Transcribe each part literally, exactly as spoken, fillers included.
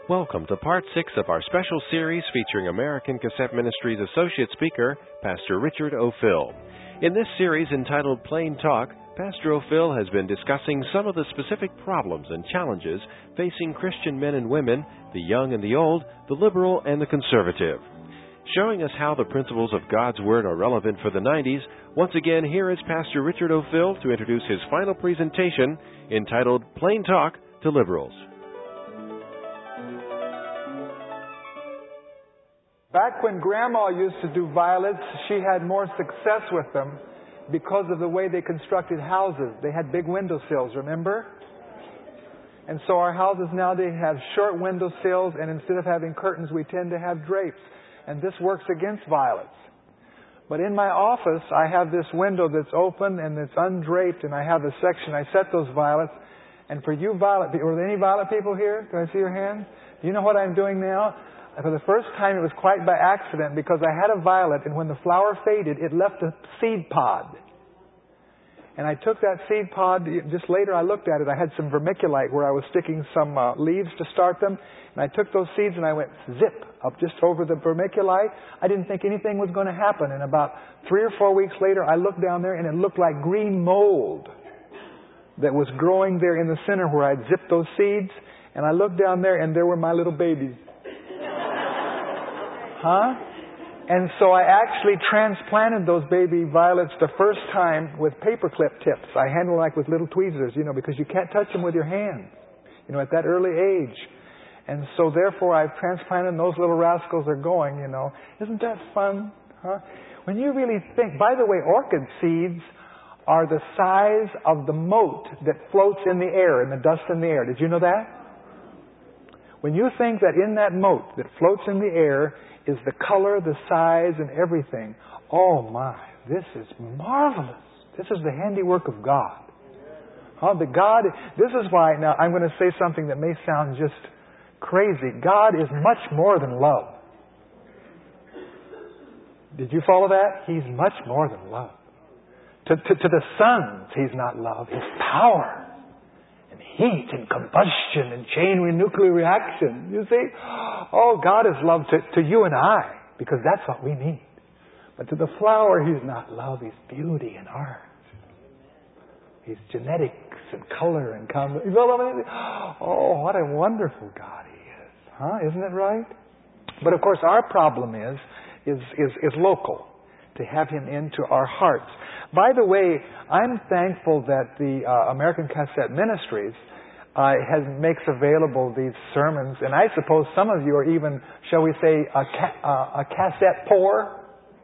Welcome to Part six of our special series featuring American Cassette Ministries Associate Speaker, Pastor Richard O'Fill. In this series entitled Plain Talk, Pastor O'Fill has been discussing some of the specific problems and challenges facing Christian men and women, the young and the old, the liberal and the conservative. Showing us how the principles of God's Word are relevant for the nineties, once again here is Pastor Richard O'Fill to introduce his final presentation entitled Plain Talk to Liberals. Back when Grandma used to do violets, she had more success with them because of the way they constructed houses. They had big windowsills, remember? And so our houses nowadays have short windowsills, and instead of having curtains, we tend to have drapes. And this works against violets. But in my office, I have this window that's open and it's undraped, and I have a section. I set those violets. And for you violet people, are there any violet people here? Do I see your hand? Do you know what I'm doing now? For the first time, it was quite by accident because I had a violet, and when the flower faded, it left a seed pod. And I took that seed pod, just later I looked at it, I had some vermiculite where I was sticking some uh, leaves to start them. And I took those seeds and I went zip up just over the vermiculite. I didn't think anything was going to happen. And about three or four weeks later, I looked down there and it looked like green mold that was growing there in the center where I'd zipped those seeds. And I looked down there and there were my little babies. Huh? And so I actually transplanted those baby violets the first time with paperclip tips. I handle like with little tweezers, you know, because you can't touch them with your hands, you know, at that early age. And so therefore I've transplanted, and those little rascals are going, you know. Isn't that fun? Huh? When you really think, by the way, orchid seeds are the size of the mote that floats in the air, in the dust in the air. Did you know that? When you think that in that mote that floats in the air is the color, the size, and everything, oh my, this is marvelous. This is the handiwork of God. Huh? The God, this is why, now I'm going to say something that may sound just crazy. God is much more than love. Did you follow that? He's much more than love. To, to, to the sons, He's not love. He's power. Heat and combustion and chain nuclear reaction. You see? Oh, God is love to, to you and I, because that's what we need. But to the flower, He's not love. He's beauty and art. He's genetics and color and com- you know what I mean? Oh, what a wonderful God He is. Huh? Isn't it right? But of course, our problem is, is, is, is local. To have Him into our hearts. By the way, I'm thankful that the uh, American Cassette Ministries uh, has makes available these sermons, and I suppose some of you are even, shall we say, a, ca- uh, a cassette poor?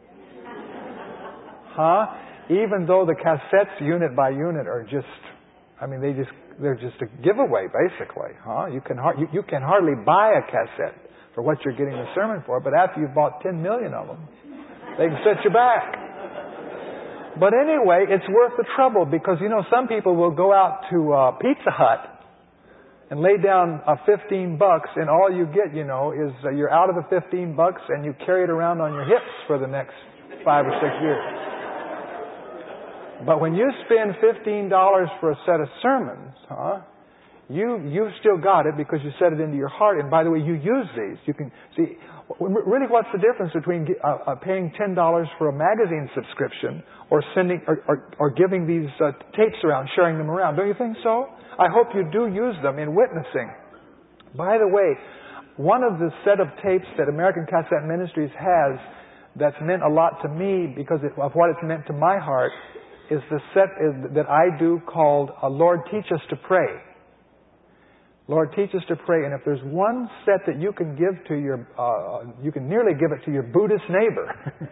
Huh? Even though the cassettes, unit by unit, are just, I mean, they just they're just a giveaway, basically. Huh? You can har- you, you can hardly buy a cassette for what you're getting the sermon for, but after you've bought ten million of them, they can set you back. But anyway, it's worth the trouble because, you know, some people will go out to uh, Pizza Hut and lay down uh, fifteen bucks, and all you get, you know, is uh, you're out of the fifteen bucks and you carry it around on your hips for the next five or six years. But when you spend fifteen dollars for a set of sermons, huh, you, you've still got it because you set it into your heart. And by the way, you use these. You can see, really what's the difference between uh, uh, paying ten dollars for a magazine subscription or sending or, or, or giving these uh, tapes around, sharing them around? Don't you think so? I hope you do use them in witnessing. By the way, one of the set of tapes that American Cassette Ministries has that's meant a lot to me because of what it's meant to my heart is the set is, that I do called uh, Lord Teach Us to Pray. Lord, teach us to pray. And if there's one set that you can give to your, uh, you can nearly give it to your Buddhist neighbor.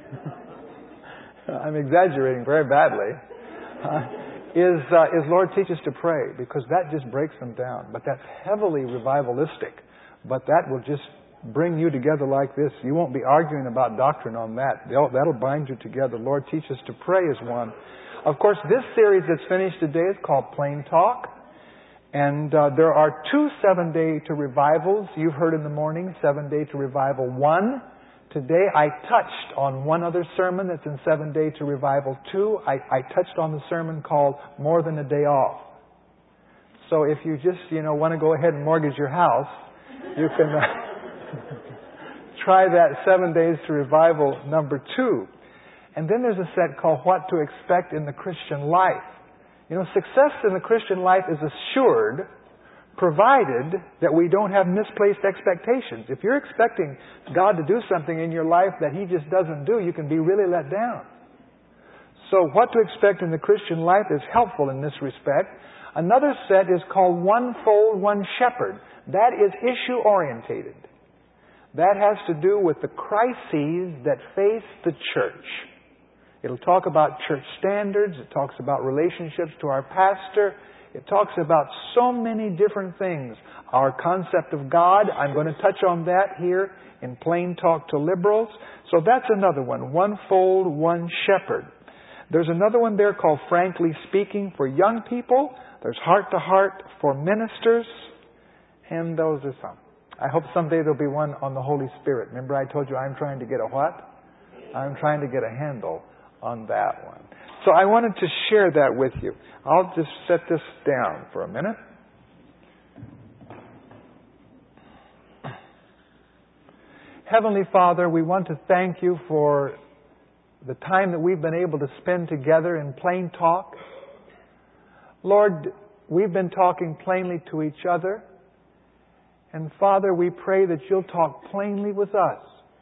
I'm exaggerating very badly. Uh, is, uh, is Lord, teach us to pray, because that just breaks them down. But that's heavily revivalistic. But that will just bring you together like this. You won't be arguing about doctrine on that. They'll, that'll bind you together. Lord, teach us to pray is one. Of course, this series that's finished today is called Plain Talk. And uh, there are two seven-day to revivals. You've heard in the morning, seven-day to revival one. Today I touched on one other sermon that's in seven-day to revival two. I, I touched on the sermon called More Than a Day Off. So if you just, you know, want to go ahead and mortgage your house You can uh, try that Seven Days to Revival number two. And then there's a set called What to Expect in the Christian Life. You know, success in the Christian life is assured provided that we don't have misplaced expectations. If you're expecting God to do something in your life that He just doesn't do, you can be really let down. So what to expect in the Christian life is helpful in this respect. Another set is called One Fold, One Shepherd. That is issue-orientated. That has to do with the crises that face the church. It'll talk about church standards. It talks about relationships to our pastor. It talks about so many different things. Our concept of God, I'm going to touch on that here in Plain Talk to Liberals. So that's another one. One Fold, One Shepherd. There's another one there called Frankly Speaking for young people. There's Heart to Heart for ministers. And those are some. I hope someday there'll be one on the Holy Spirit. Remember I told you I'm trying to get a what? I'm trying to get a handle on that one. So I wanted to share that with you. I'll just set this down for a minute. Heavenly Father, we want to thank You for the time that we've been able to spend together in plain talk. Lord, we've been talking plainly to each other. And Father, we pray that You'll talk plainly with us.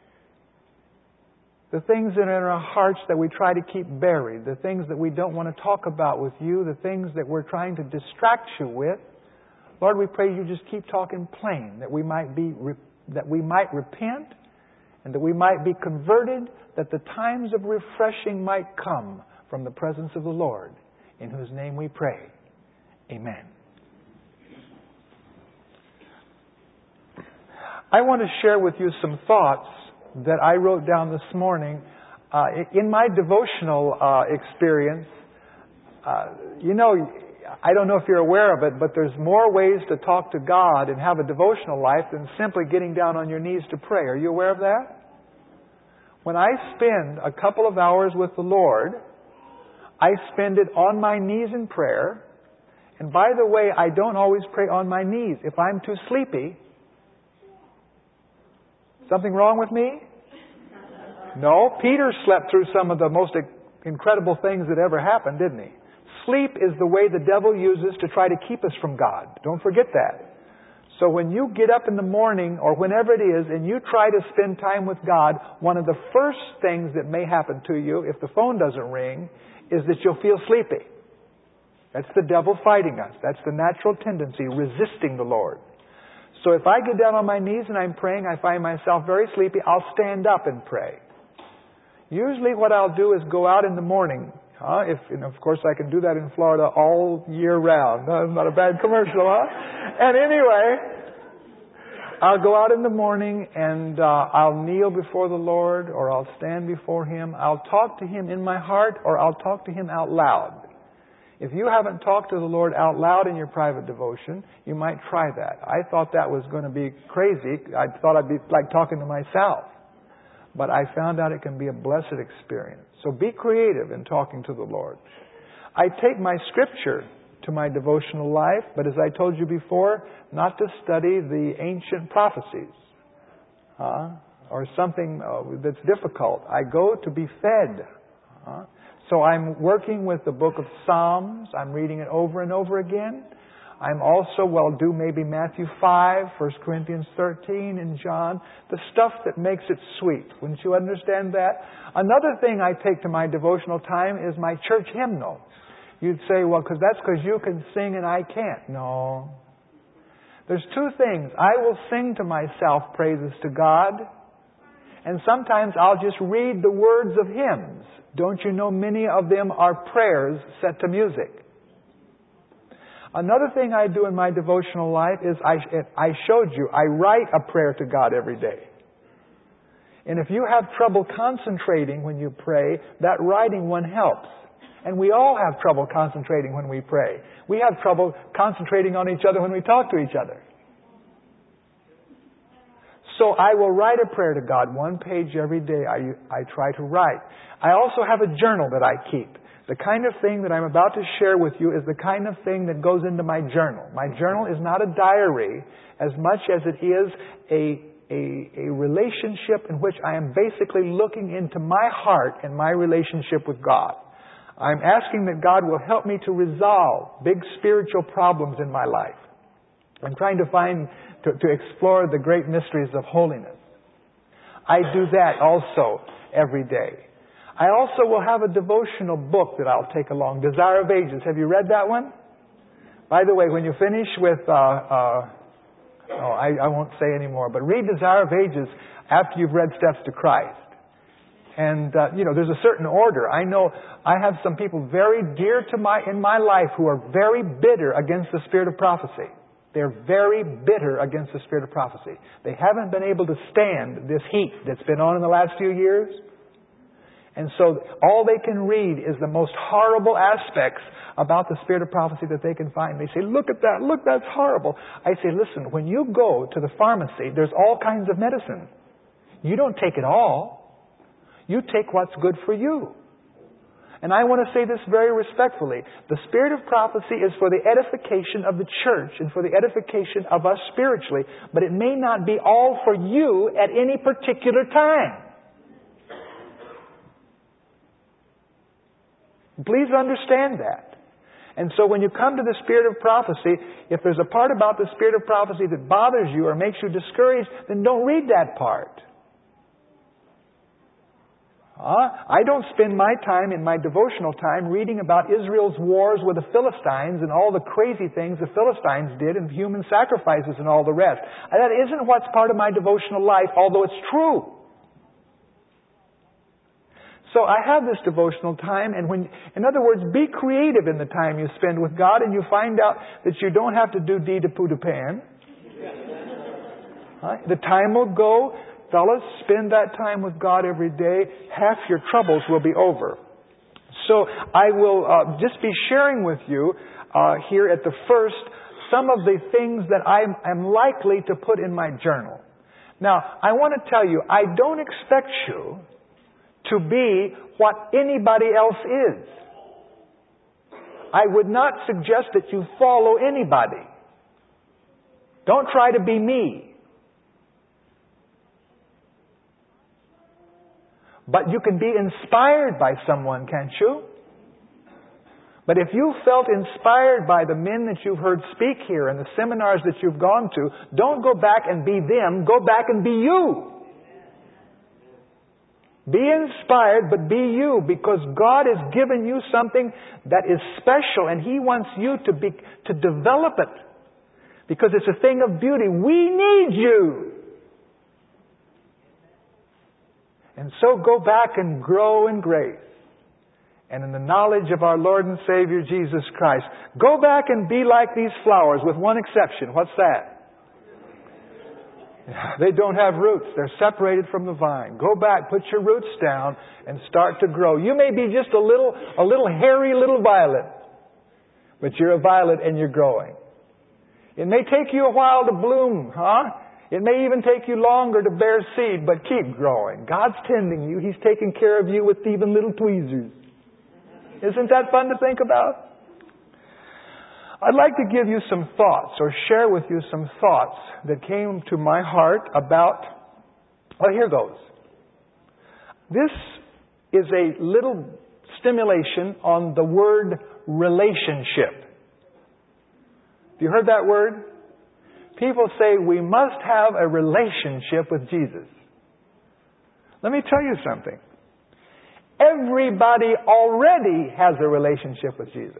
The things that are in our hearts that we try to keep buried, the things that we don't want to talk about with You, the things that we're trying to distract You with, Lord, we pray You just keep talking plain, that we might be, that we might repent, and that we might be converted, that the times of refreshing might come from the presence of the Lord, in whose name we pray. Amen. I want to share with you some thoughts that I wrote down this morning. Uh, in my devotional uh, experience, uh, you know, I don't know if you're aware of it, but there's more ways to talk to God and have a devotional life than simply getting down on your knees to pray. Are you aware of that? When I spend a couple of hours with the Lord, I spend it on my knees in prayer. And by the way, I don't always pray on my knees. If I'm too sleepy, something wrong with me? No. Peter slept through some of the most incredible things that ever happened, didn't he? Sleep is the way the devil uses to try to keep us from God. Don't forget that. So when you get up in the morning or whenever it is and you try to spend time with God, one of the first things that may happen to you, if the phone doesn't ring, is that you'll feel sleepy. That's the devil fighting us. That's the natural tendency, resisting the Lord. So if I get down on my knees and I'm praying, I find myself very sleepy, I'll stand up and pray. Usually what I'll do is go out in the morning. Huh? If, and of course I can do that in Florida all year round. No, not a bad commercial, huh? And anyway, I'll go out in the morning and uh, I'll kneel before the Lord, or I'll stand before Him. I'll talk to Him in my heart, or I'll talk to Him out loud. If you haven't talked to the Lord out loud in your private devotion, you might try that. I thought that was going to be crazy. I thought I'd be like talking to myself. But I found out it can be a blessed experience. So be creative in talking to the Lord. I take my scripture to my devotional life, but as I told you before, not to study the ancient prophecies uh, or something uh, that's difficult. I go to be fed. Uh, So I'm working with the book of Psalms. I'm reading it over and over again. I'm also, well, do maybe Matthew five, First Corinthians thirteen, and John. The stuff that makes it sweet. Wouldn't you understand that? Another thing I take to my devotional time is my church hymnal. You'd say, well, because that's because you can sing and I can't. No. There's two things. I will sing to myself praises to God. And sometimes I'll just read the words of hymns. Don't you know many of them are prayers set to music? Another thing I do in my devotional life is I, I showed you, I write a prayer to God every day. And if you have trouble concentrating when you pray, that writing one helps. And we all have trouble concentrating when we pray. We have trouble concentrating on each other when we talk to each other. So I will write a prayer to God, one page every day I, I try to write. I also have a journal that I keep. The kind of thing that I'm about to share with you is the kind of thing that goes into my journal. My journal is not a diary as much as it is a, a, a relationship in which I am basically looking into my heart and my relationship with God. I'm asking that God will help me to resolve big spiritual problems in my life. I'm trying to find, to, to explore the great mysteries of holiness. I do that also every day. I also will have a devotional book that I'll take along, Desire of Ages. Have you read that one? By the way, when you finish with, uh, uh, oh, I, I won't say anymore, but read Desire of Ages after you've read Steps to Christ. And, uh, you know, there's a certain order. I know I have some people very dear to my, in my life who are very bitter against the spirit of prophecy. They're very bitter against the spirit of prophecy. They haven't been able to stand this heat that's been on in the last few years. And so all they can read is the most horrible aspects about the spirit of prophecy that they can find. They say, look at that, look, that's horrible. I say, listen, when you go to the pharmacy, there's all kinds of medicine. You don't take it all. You take what's good for you. And I want to say this very respectfully. The spirit of prophecy is for the edification of the church and for the edification of us spiritually, but it may not be all for you at any particular time. Please understand that. And so when you come to the spirit of prophecy, if there's a part about the spirit of prophecy that bothers you or makes you discouraged, then don't read that part. Uh, I don't spend my time in my devotional time reading about Israel's wars with the Philistines and all the crazy things the Philistines did and human sacrifices and all the rest. And that isn't what's part of my devotional life, although it's true. So I have this devotional time, and when, in other words, be creative in the time you spend with God, and you find out that you don't have to do D to poo to pan. Right? The time will go. Fellas, spend that time with God every day. Half your troubles will be over. So I will uh, just be sharing with you uh, here at the first some of the things that I am likely to put in my journal. Now, I want to tell you, I don't expect you to be what anybody else is. I would not suggest that you follow anybody. Don't try to be me. But you can be inspired by someone, can't you? But if you felt inspired by the men that you've heard speak here and the seminars that you've gone to, don't go back and be them. Go back and be you. Be inspired, but be you, because God has given you something that is special, and He wants you to be to develop it, because it's a thing of beauty. We need you. And so go back and grow in grace and in the knowledge of our Lord and Savior Jesus Christ. Go back and be like these flowers, with one exception. What's that? They don't have roots. They're separated from the vine. Go back, put your roots down, and start to grow. You may be just a little, a little hairy little violet, but you're a violet and you're growing. It may take you a while to bloom, huh? It may even take you longer to bear seed, but keep growing. God's tending you. He's taking care of you with even little tweezers. Isn't that fun to think about? I'd like to give you some thoughts, or share with you some thoughts that came to my heart about, well, here goes. This is a little stimulation on the word relationship. Have you heard that word? People say we must have a relationship with Jesus. Let me tell you something. Everybody already has a relationship with Jesus.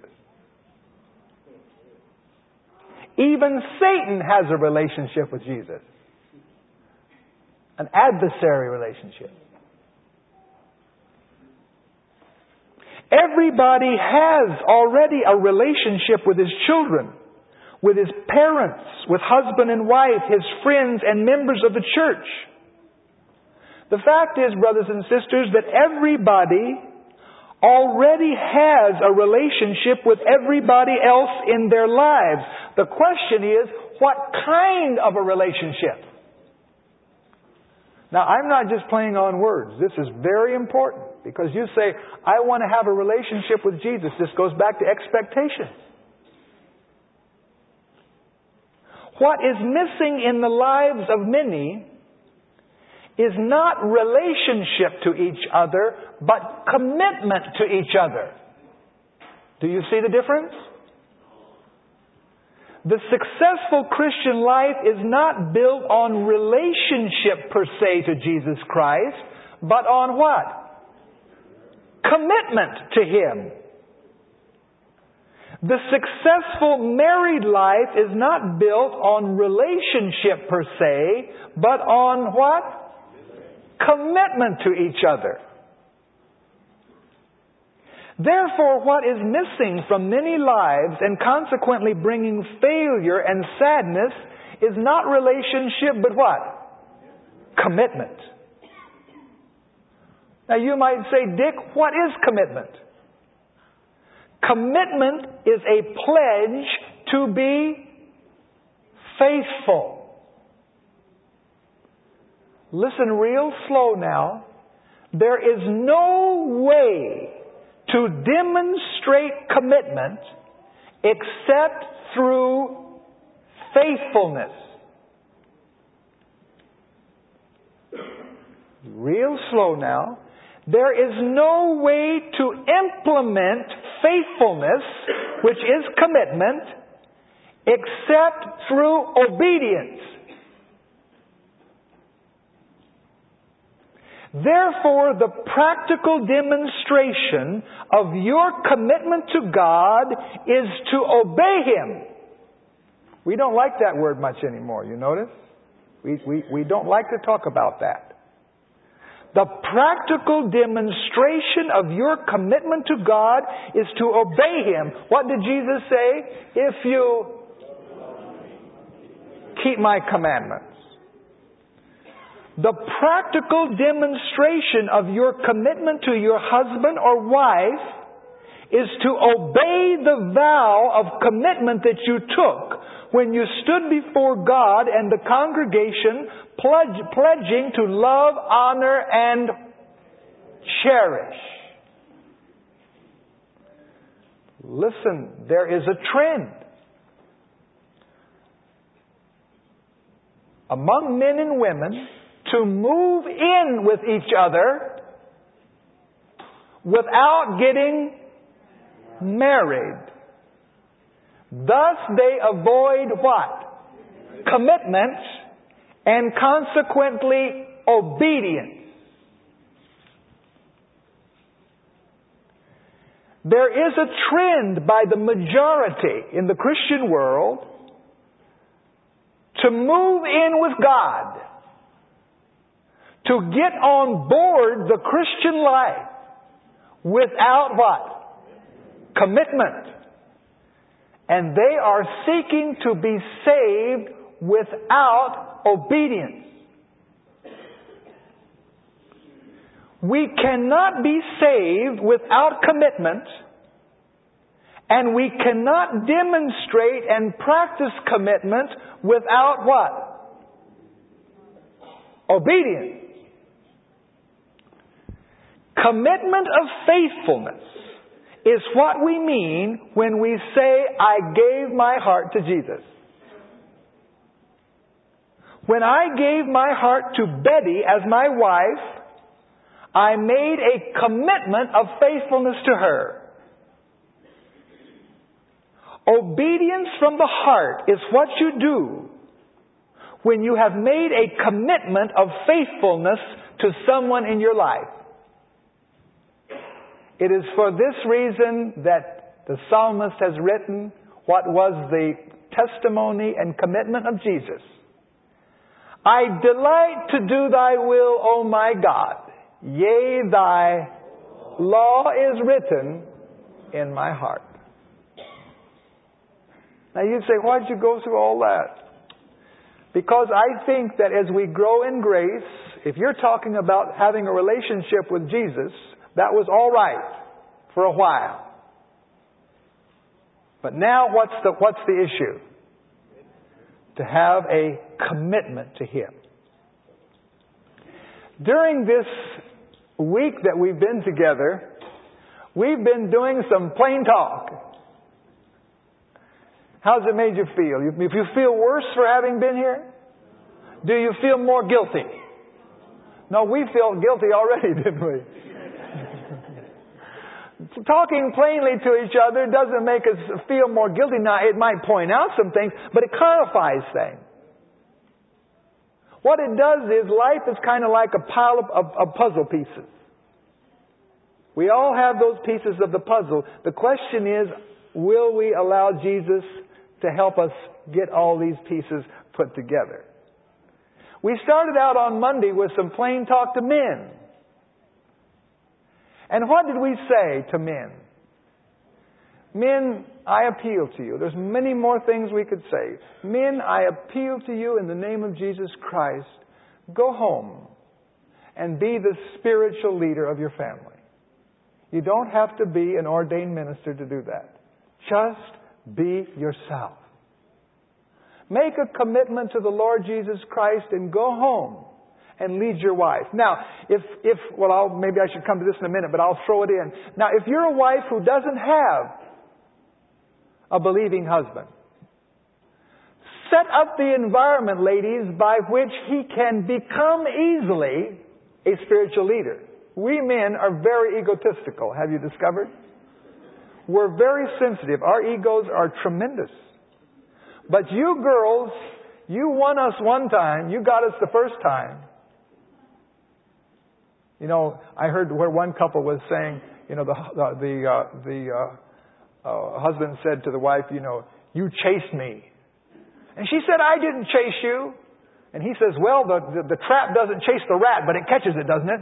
Even Satan has a relationship with Jesus. An adversary relationship. Everybody has already a relationship with his children, with his parents, with husband and wife, his friends and members of the church. The fact is, brothers and sisters, that everybody already has a relationship with everybody else in their lives. The question is, what kind of a relationship? Now, I'm not just playing on words. This is very important. Because you say, I want to have a relationship with Jesus. This goes back to expectations. What is missing in the lives of many is not relationship to each other, but commitment to each other. Do you see the difference? The successful Christian life is not built on relationship per se to Jesus Christ, but on what? Commitment to Him. The successful married life is not built on relationship per se, but on what? Commitment to each other. Therefore, what is missing from many lives and consequently bringing failure and sadness is not relationship, but what? Commitment. Now you might say, Dick, what is commitment? Commitment is a pledge to be faithful. Listen real slow now. There is no way to demonstrate commitment except through faithfulness. Real slow now. There is no way to implement faithfulness, which is commitment, except through obedience. Therefore, the practical demonstration of your commitment to God is to obey Him. We don't like that word much anymore, you notice? We, we, we don't like to talk about that. The practical demonstration of your commitment to God is to obey Him. What did Jesus say? If you keep my commandments. The practical demonstration of your commitment to your husband or wife is to obey the vow of commitment that you took when you stood before God and the congregation pledge, pledging to love, honor, and cherish. Listen, there is a trend among men and women to move in with each other without getting married. Thus they avoid what? Commitment and consequently obedience. There is a trend by the majority in the Christian world to move in with God, to get on board the Christian life without what? Commitment. And they are seeking to be saved without obedience. We cannot be saved without commitment, and we cannot demonstrate and practice commitment without what? Obedience. Commitment of faithfulness is what we mean when we say, I gave my heart to Jesus. When I gave my heart to Betty as my wife, I made a commitment of faithfulness to her. Obedience from the heart is what you do when you have made a commitment of faithfulness to someone in your life. It is for this reason that the psalmist has written what was the testimony and commitment of Jesus. I delight to do thy will, O my God. Yea, thy law is written in my heart. Now you'd say, why did you go through all that? Because I think that as we grow in grace, if you're talking about having a relationship with Jesus, that was all right for a while. But now what's the, what's the issue? To have a commitment to Him. During this week that we've been together, we've been doing some plain talk. How's it made you feel? If you feel worse for having been here? Do you feel more guilty? No, we feel guilty already, didn't we? Talking plainly to each other doesn't make us feel more guilty. Now, it might point out some things, but it clarifies things. What it does is life is kind of like a pile of, of, of puzzle pieces. We all have those pieces of the puzzle. The question is, will we allow Jesus to help us get all these pieces put together? We started out on Monday with some plain talk to men. And what did we say to men? Men, I appeal to you. There's many more things we could say. Men, I appeal to you in the name of Jesus Christ. Go home and be the spiritual leader of your family. You don't have to be an ordained minister to do that. Just be yourself. Make a commitment to the Lord Jesus Christ and go home and lead your wife. Now, if, if well, I'll, maybe I should come to this in a minute, but I'll throw it in. Now, if you're a wife who doesn't have a believing husband, set up the environment, ladies, by which he can become easily a spiritual leader. We men are very egotistical. Have you discovered? We're very sensitive. Our egos are tremendous. But you girls, you won us one time. You got us the first time. You know, I heard where one couple was saying, you know, the the the, uh, the uh, uh, husband said to the wife, you know, you chased me. And she said, I didn't chase you. And he says, well, the, the, the trap doesn't chase the rat, but it catches it, doesn't it?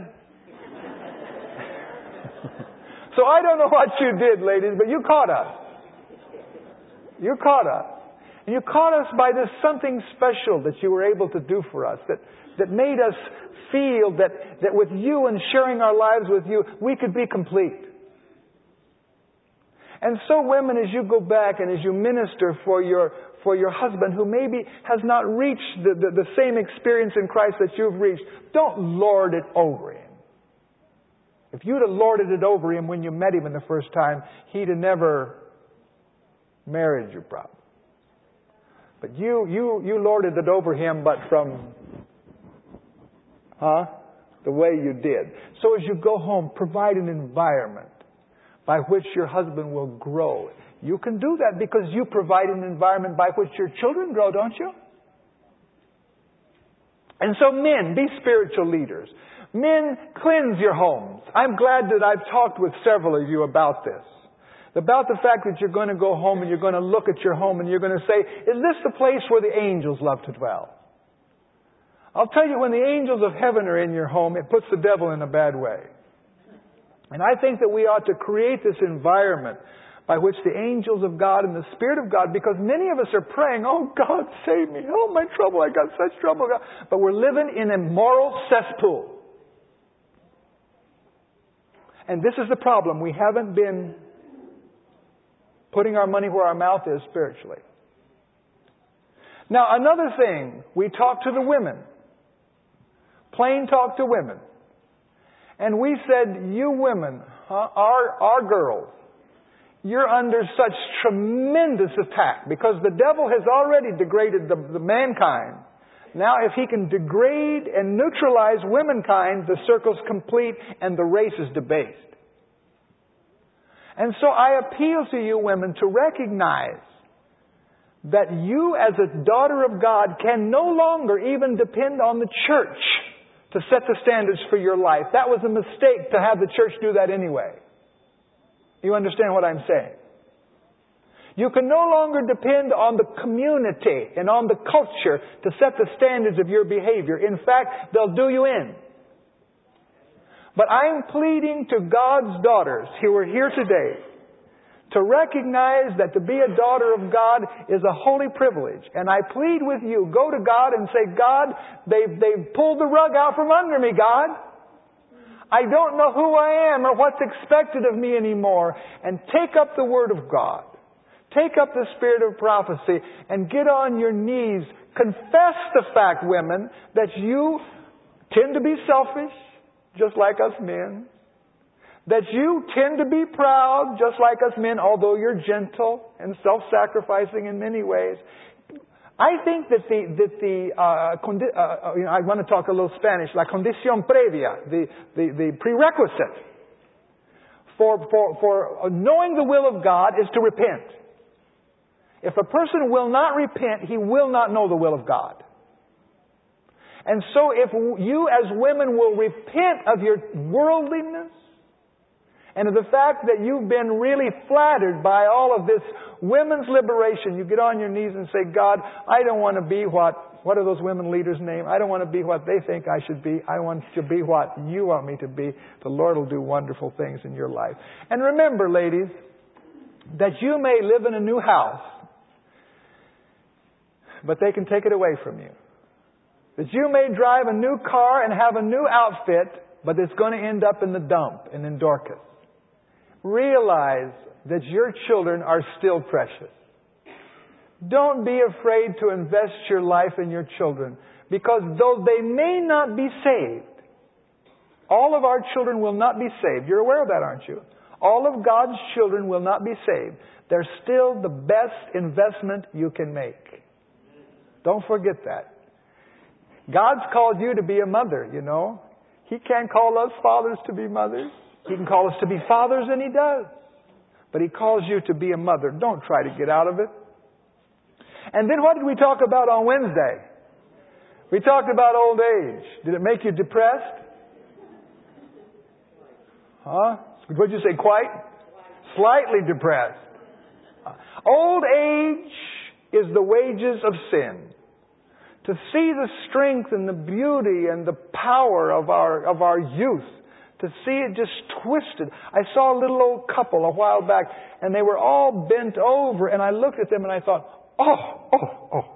So I don't know what you did, ladies, but you caught us. You caught us. And you caught us by this something special that you were able to do for us, that, that made us feel that, that with you and sharing our lives with you, we could be complete. And so women, as you go back and as you minister for your, for your husband who maybe has not reached the, the, the same experience in Christ that you've reached, don't lord it over him. If you'd have lorded it over him when you met him in the first time, he'd have never married you, probably. But you, you, you lorded it over him, but from, huh? The way you did. So as you go home, provide an environment by which your husband will grow. You can do that because you provide an environment by which your children grow, don't you? And so men, be spiritual leaders. Men, cleanse your homes. I'm glad that I've talked with several of you about this. About the fact that you're going to go home and you're going to look at your home and you're going to say, is this the place where the angels love to dwell? I'll tell you, when the angels of heaven are in your home, it puts the devil in a bad way. And I think that we ought to create this environment by which the angels of God and the Spirit of God, because many of us are praying, oh God, save me. Oh, my trouble. I got such trouble. But we're living in a moral cesspool. And this is the problem. We haven't been putting our money where our mouth is spiritually. Now, another thing, we talk to the women. Plain talk to women. And we said, you women, huh, our, our girls, you're under such tremendous attack because the devil has already degraded the, the mankind. Now, if he can degrade and neutralize womankind, the circle's complete and the race is debased. And so I appeal to you women to recognize that you as a daughter of God can no longer even depend on the church to set the standards for your life. That was a mistake to have the church do that anyway. You understand what I'm saying? You can no longer depend on the community and on the culture to set the standards of your behavior. In fact, they'll do you in. But I'm pleading to God's daughters who are here today to recognize that to be a daughter of God is a holy privilege. And I plead with you, go to God and say, God, they've, they've pulled the rug out from under me, God. I don't know who I am or what's expected of me anymore. And take up the Word of God. Take up the spirit of prophecy and get on your knees. Confess the fact, women, that you tend to be selfish. just like us men. That you tend to be proud, just like us men, although you're gentle and self-sacrificing in many ways. I think that the, that the uh, condi- uh, you know, I want to talk a little Spanish, la condición previa, the, the, the prerequisite for, for, for knowing the will of God is to repent. If a person will not repent, he will not know the will of God. And so if you as women will repent of your worldliness, and of the fact that you've been really flattered by all of this women's liberation, you get on your knees and say, God, I don't want to be what, what are those women leaders' names? I don't want to be what they think I should be. I want to be what you want me to be. The Lord will do wonderful things in your life. And remember, ladies, that you may live in a new house, but they can take it away from you. That you may drive a new car and have a new outfit, but it's going to end up in the dump and in Dorcas. Realize that your children are still precious. Don't be afraid to invest your life in your children, because though they may not be saved, all of our children will not be saved. You're aware of that, aren't you? All of God's children will not be saved. They're still the best investment you can make. Don't forget that. God's called you to be a mother, you know. He can't call us fathers to be mothers. He can call us to be fathers, and He does. But He calls you to be a mother. Don't try to get out of it. And then what did we talk about on Wednesday? We talked about old age. Did it make you depressed? Huh? What did you say? Quite? Slightly depressed. Old age is the wages of sin. To see the strength and the beauty and the power of our of our youth, to see it just twisted. I saw a little old couple a while back, and they were all bent over, and I looked at them and I thought, oh, oh, oh.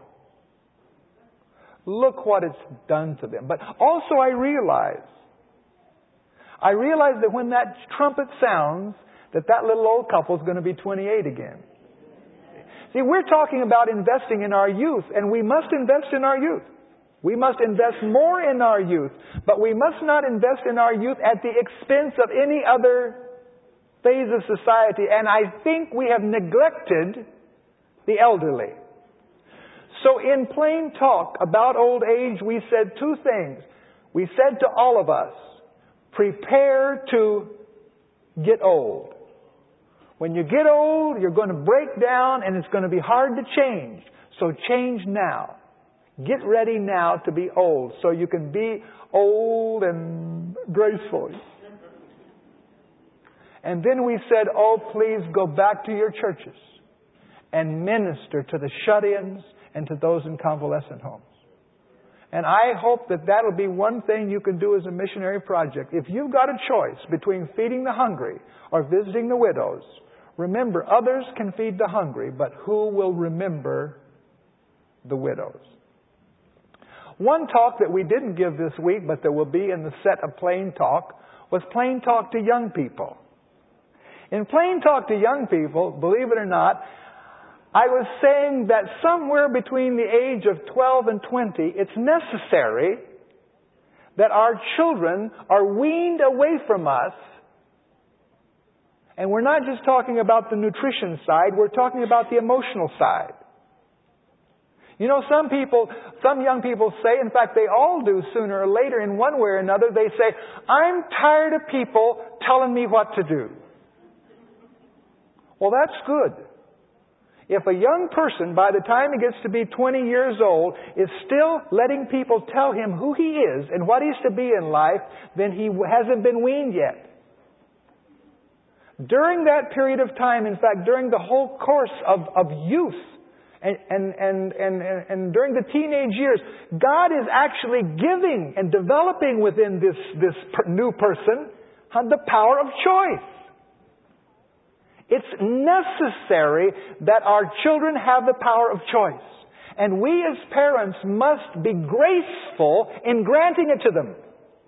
Look what it's done to them. But also I realized, I realized that when that trumpet sounds, that that little old couple is going to be twenty-eight again. See, we're talking about investing in our youth, and we must invest in our youth. We must invest more in our youth, but we must not invest in our youth at the expense of any other phase of society. And I think we have neglected the elderly. So in plain talk about old age, we said two things. We said to all of us, prepare to get old. When you get old, you're going to break down and it's going to be hard to change. So change now. Get ready now to be old so you can be old and graceful. And then we said, oh, please go back to your churches and minister to the shut-ins and to those in convalescent homes. And I hope that that'll be one thing you can do as a missionary project. If you've got a choice between feeding the hungry or visiting the widows, remember, others can feed the hungry, but who will remember the widows? One talk that we didn't give this week, but that will be in the set of Plain Talk, was Plain Talk to Young People. In Plain Talk to Young People, believe it or not, I was saying that somewhere between the age of twelve and twenty, it's necessary that our children are weaned away from us. And we're not just talking about the nutrition side, we're talking about the emotional side. You know, some people, some young people say, in fact they all do sooner or later in one way or another, they say, I'm tired of people telling me what to do. Well, that's good. If a young person, by the time he gets to be twenty years old, is still letting people tell him who he is and what he's to be in life, then he hasn't been weaned yet. During that period of time, in fact, during the whole course of, of youth and, and, and, and, and during the teenage years, God is actually giving and developing within this, this new person the power of choice. It's necessary that our children have the power of choice. And we as parents must be graceful in granting it to them.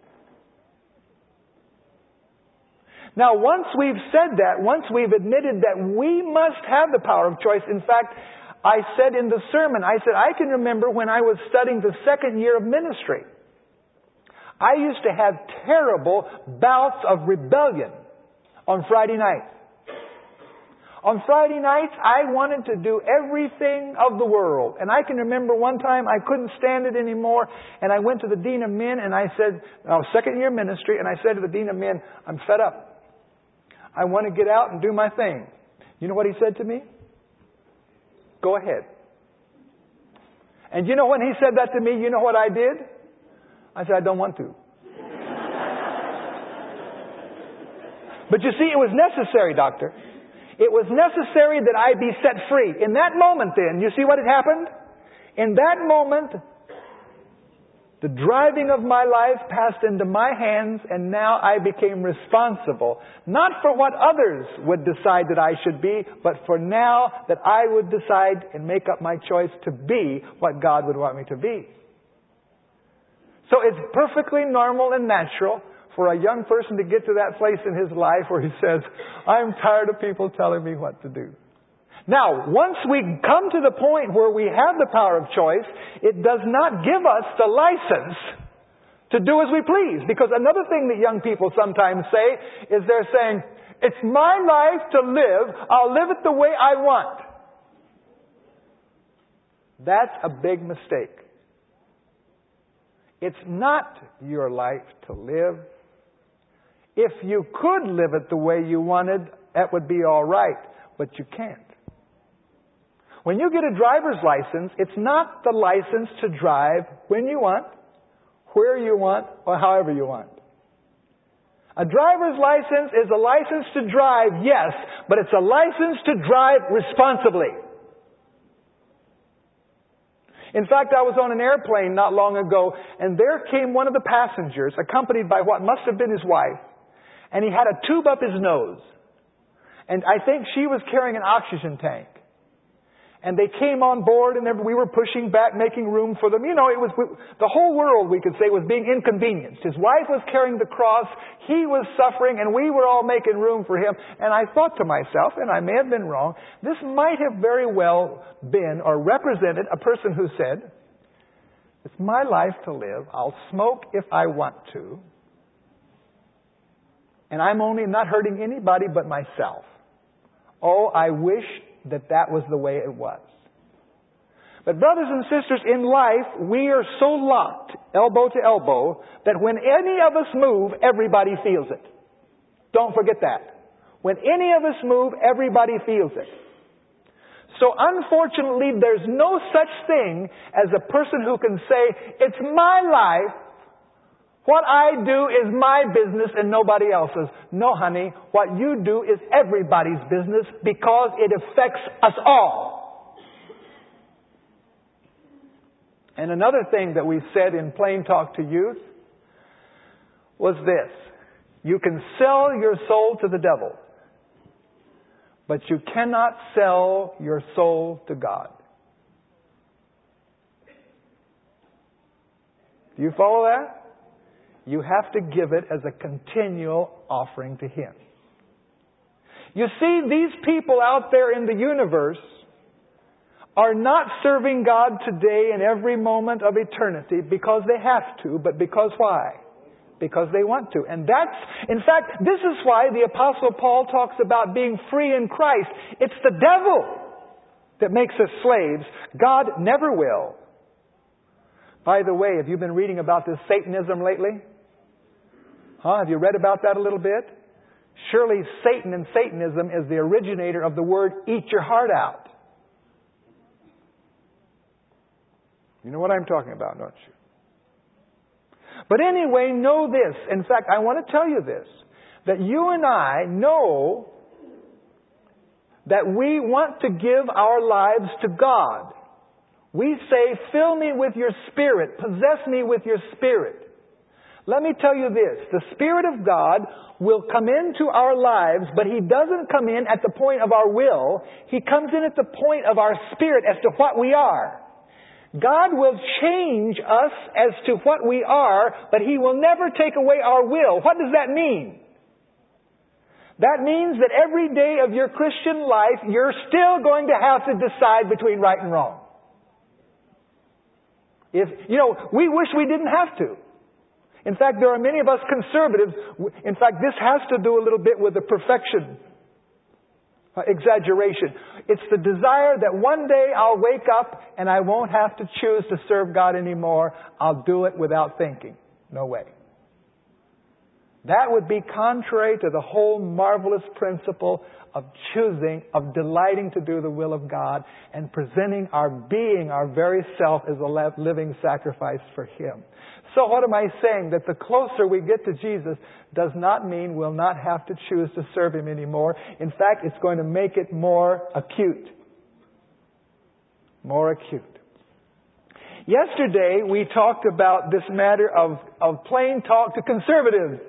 Now, once we've said that, once we've admitted that we must have the power of choice, in fact, I said in the sermon, I said, I can remember when I was studying the second year of ministry. I used to have terrible bouts of rebellion on Friday nights. On Friday nights, I wanted to do everything of the world. And I can remember one time I couldn't stand it anymore. And I went to the Dean of Men and I said, I was second year ministry, and I said to the Dean of Men, I'm fed up. I want to get out and do my thing. You know what he said to me? Go ahead. And you know when he said that to me, you know what I did? I said, I don't want to. But you see, it was necessary, doctor. It was necessary that I be set free. In that moment then, you see what had happened? In that moment, the driving of my life passed into my hands, and now I became responsible, not for what others would decide that I should be, but for now that I would decide and make up my choice to be what God would want me to be. So it's perfectly normal and natural for a young person to get to that place in his life where he says, I'm tired of people telling me what to do. Now, once we come to the point where we have the power of choice, it does not give us the license to do as we please. Because another thing that young people sometimes say is they're saying, it's my life to live, I'll live it the way I want. That's a big mistake. It's not your life to live. If you could live it the way you wanted, that would be all right, but you can't. When you get a driver's license, it's not the license to drive when you want, where you want, or however you want. A driver's license is a license to drive, yes, but it's a license to drive responsibly. In fact, I was on an airplane not long ago, and there came one of the passengers, accompanied by what must have been his wife, and he had a tube up his nose. And I think she was carrying an oxygen tank. And they came on board, and we were pushing back, making room for them. You know, it was the whole world, we could say, was being inconvenienced. His wife was carrying the cross, he was suffering, and we were all making room for him. And I thought to myself, and I may have been wrong, this might have very well been or represented a person who said, it's my life to live, I'll smoke if I want to, and I'm only not hurting anybody but myself. Oh, I wish that that was the way it was. But brothers and sisters, in life, we are so locked, elbow to elbow, that when any of us move, everybody feels it. Don't forget that. When any of us move, everybody feels it. So unfortunately, there's no such thing as a person who can say, it's my life, what I do is my business and nobody else's. No, honey, what you do is everybody's business because it affects us all. And another thing that we said in Plain Talk to Youth was this. You can sell your soul to the devil, but you cannot sell your soul to God. Do you follow that? You have to give it as a continual offering to Him. You see, these people out there in the universe are not serving God today in every moment of eternity because they have to, but because why? Because they want to. And that's, in fact, this is why the Apostle Paul talks about being free in Christ. It's the devil that makes us slaves. God never will. By the way, have you been reading about this Satanism lately? Huh? Have you read about that a little bit? Surely Satan and Satanism is the originator of the word eat your heart out. You know what I'm talking about, don't you? But anyway, know this. In fact, I want to tell you this. That you and I know that we want to give our lives to God. We say, fill me with your Spirit. Possess me with your Spirit. Let me tell you this. The Spirit of God will come into our lives, but He doesn't come in at the point of our will. He comes in at the point of our spirit as to what we are. God will change us as to what we are, but He will never take away our will. What does that mean? That means that every day of your Christian life, you're still going to have to decide between right and wrong. If, you know, we wish we didn't have to. In fact, there are many of us conservatives. In fact, this has to do a little bit with the perfection uh, exaggeration. It's the desire that one day I'll wake up and I won't have to choose to serve God anymore. I'll do it without thinking. No way. That would be contrary to the whole marvelous principle of choosing, of delighting to do the will of God and presenting our being, our very self as a living sacrifice for Him. So what am I saying? That the closer we get to Jesus does not mean we'll not have to choose to serve Him anymore. In fact, it's going to make it more acute. More acute. Yesterday, we talked about this matter of, of plain talk to conservatives.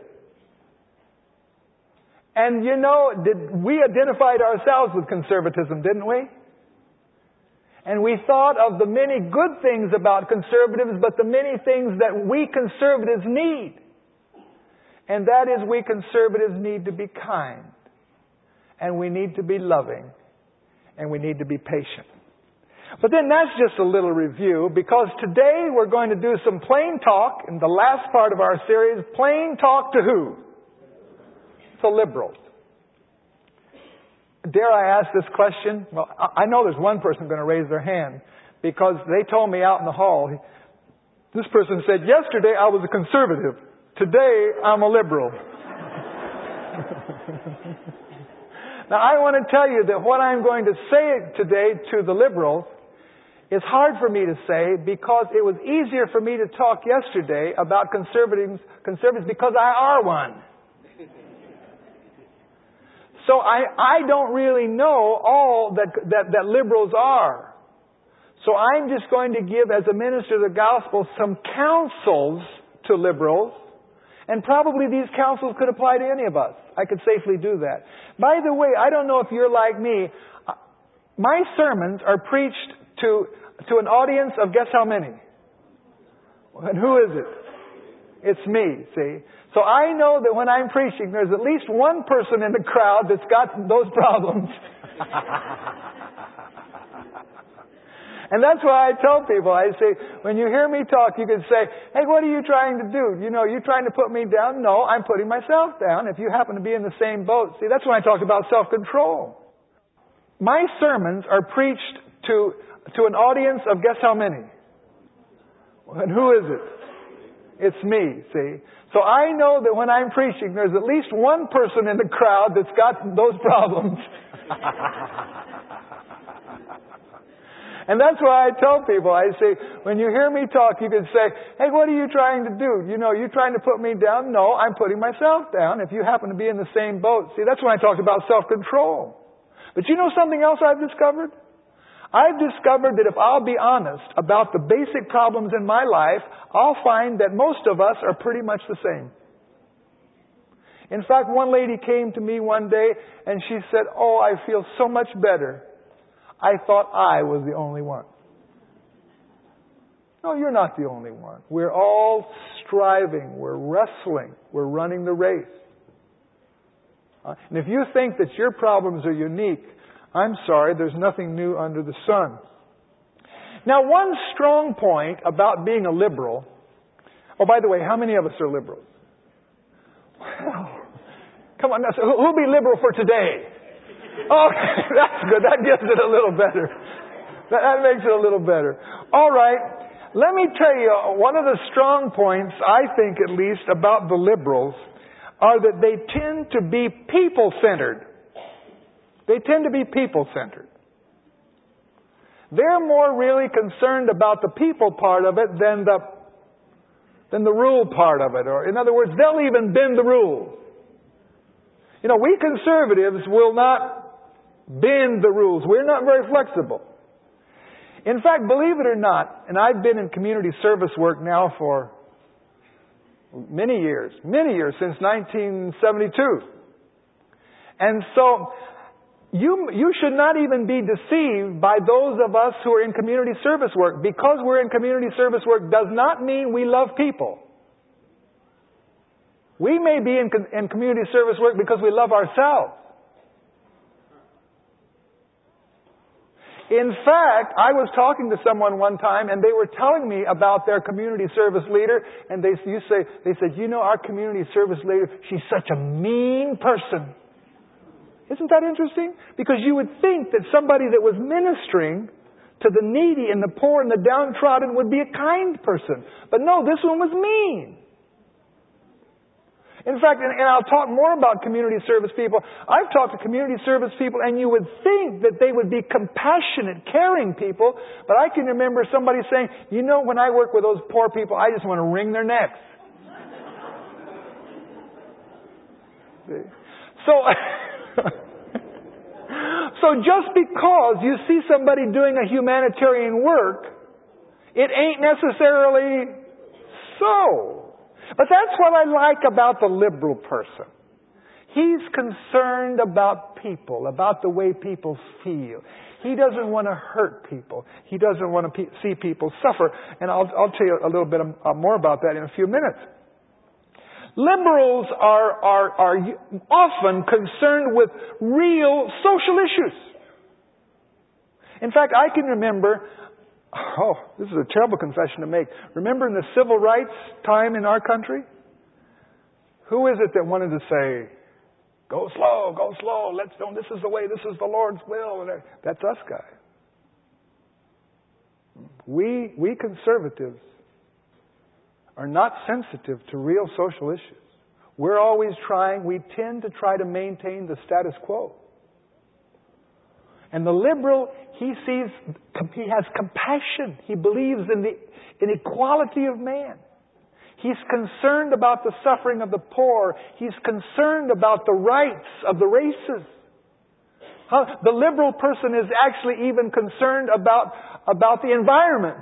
And you know, did, we identified ourselves with conservatism, didn't we? And we thought of the many good things about conservatives, but the many things that we conservatives need. And that is, we conservatives need to be kind. And we need to be loving. And we need to be patient. But then that's just a little review, because today we're going to do some plain talk in the last part of our series. Plain talk to who? To liberals. Dare I ask this question? Well, I know there's one person going to raise their hand, because they told me out in the hall, this person said, yesterday I was a conservative. Today I'm a liberal. Now I want to tell you that what I'm going to say today to the liberals is hard for me to say, because it was easier for me to talk yesterday about conservatives, conservatives because I are one. So I, I don't really know all that, that, that liberals are. So I'm just going to give, as a minister of the gospel, some counsels to liberals. And probably these counsels could apply to any of us. I could safely do that. By the way, I don't know if you're like me. My sermons are preached to, to an audience of guess how many? And who is it? It's me, see? So I know that when I'm preaching, there's at least one person in the crowd that's got those problems. And that's why I tell people, I say, when you hear me talk, you can say, hey, what are you trying to do? You know, you trying to put me down? No, I'm putting myself down. If you happen to be in the same boat. See, that's when I talk about self-control. My sermons are preached to, to an audience of guess how many? And who is it? It's me, see? So I know that when I'm preaching, there's at least one person in the crowd that's got those problems. And that's why I tell people, I say, when you hear me talk, you can say, hey, what are you trying to do? You know, you trying to put me down? No, I'm putting myself down. If you happen to be in the same boat. See, that's when I talk about self-control. But you know something else I've discovered? I've discovered that if I'll be honest about the basic problems in my life, I'll find that most of us are pretty much the same. In fact, one lady came to me one day and she said, oh, I feel so much better. I thought I was the only one. No, you're not the only one. We're all striving. We're wrestling. We're running the race. Uh, and if you think that your problems are unique, I'm sorry, there's nothing new under the sun. Now, one strong point about being a liberal... Oh, by the way, how many of us are liberals? Well, come on, now, so who'll be liberal for today? Okay, that's good. That gives it a little better. That, that makes it a little better. All right. Let me tell you, one of the strong points, I think at least, about the liberals are that they tend to be people-centered. They tend to be people-centered. They're more really concerned about the people part of it than the, than the rule part of it. Or, in other words, they'll even bend the rules. You know, we conservatives will not bend the rules. We're not very flexible. In fact, believe it or not, and I've been in community service work now for many years, many years, since nineteen seventy-two. And so, you, you should not even be deceived by those of us who are in community service work. Because we're in community service work does not mean we love people. We may be in, in community service work because we love ourselves. In fact, I was talking to someone one time and they were telling me about their community service leader, and they you say they said, "You know, our community service leader, she's such a mean person." Isn't that interesting? Because you would think that somebody that was ministering to the needy and the poor and the downtrodden would be a kind person. But no, this one was mean. In fact, and, and I'll talk more about community service people. I've talked to community service people, and you would think that they would be compassionate, caring people. But I can remember somebody saying, "You know, when I work with those poor people, I just want to wring their necks." So, so just because you see somebody doing a humanitarian work, it ain't necessarily so. But that's what I like about the liberal person. He's concerned about people, about the way people feel. He doesn't want to hurt people. He doesn't want to pe- see people suffer. And I'll, I'll tell you a little bit uh, more about that in a few minutes. Liberals are, are, are often concerned with real social issues. In fact, I can remember... Oh, this is a terrible confession to make. Remember in the civil rights time in our country? Who is it that wanted to say, "Go slow, go slow, let's don't, this is the way, this is the Lord's will"? That's us guys. We, we conservatives are not sensitive to real social issues. We're always trying, we tend to try to maintain the status quo. And the liberal, he sees, he has compassion. He believes in the inequality of man. He's concerned about the suffering of the poor. He's concerned about the rights of the races. Huh? The liberal person is actually even concerned about, about the environment.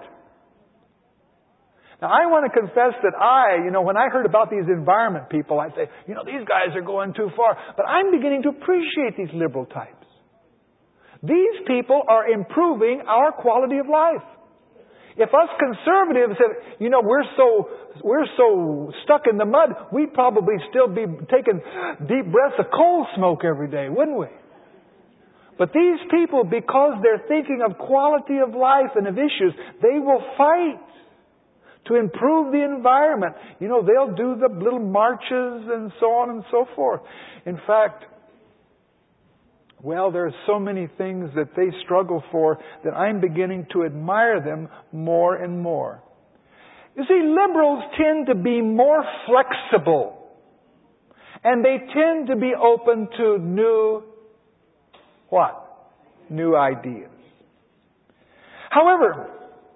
Now, I want to confess that I, you know, when I heard about these environment people, I say, you know, these guys are going too far. But I'm beginning to appreciate these liberal types. These people are improving our quality of life. If us conservatives have, you know, we're so, we're so stuck in the mud, we'd probably still be taking deep breaths of coal smoke every day, wouldn't we? But these people, because they're thinking of quality of life and of issues, they will fight to improve the environment. You know, they'll do the little marches and so on and so forth. In fact, well, there are so many things that they struggle for that I'm beginning to admire them more and more. You see, liberals tend to be more flexible. And they tend to be open to new, what? New ideas. However,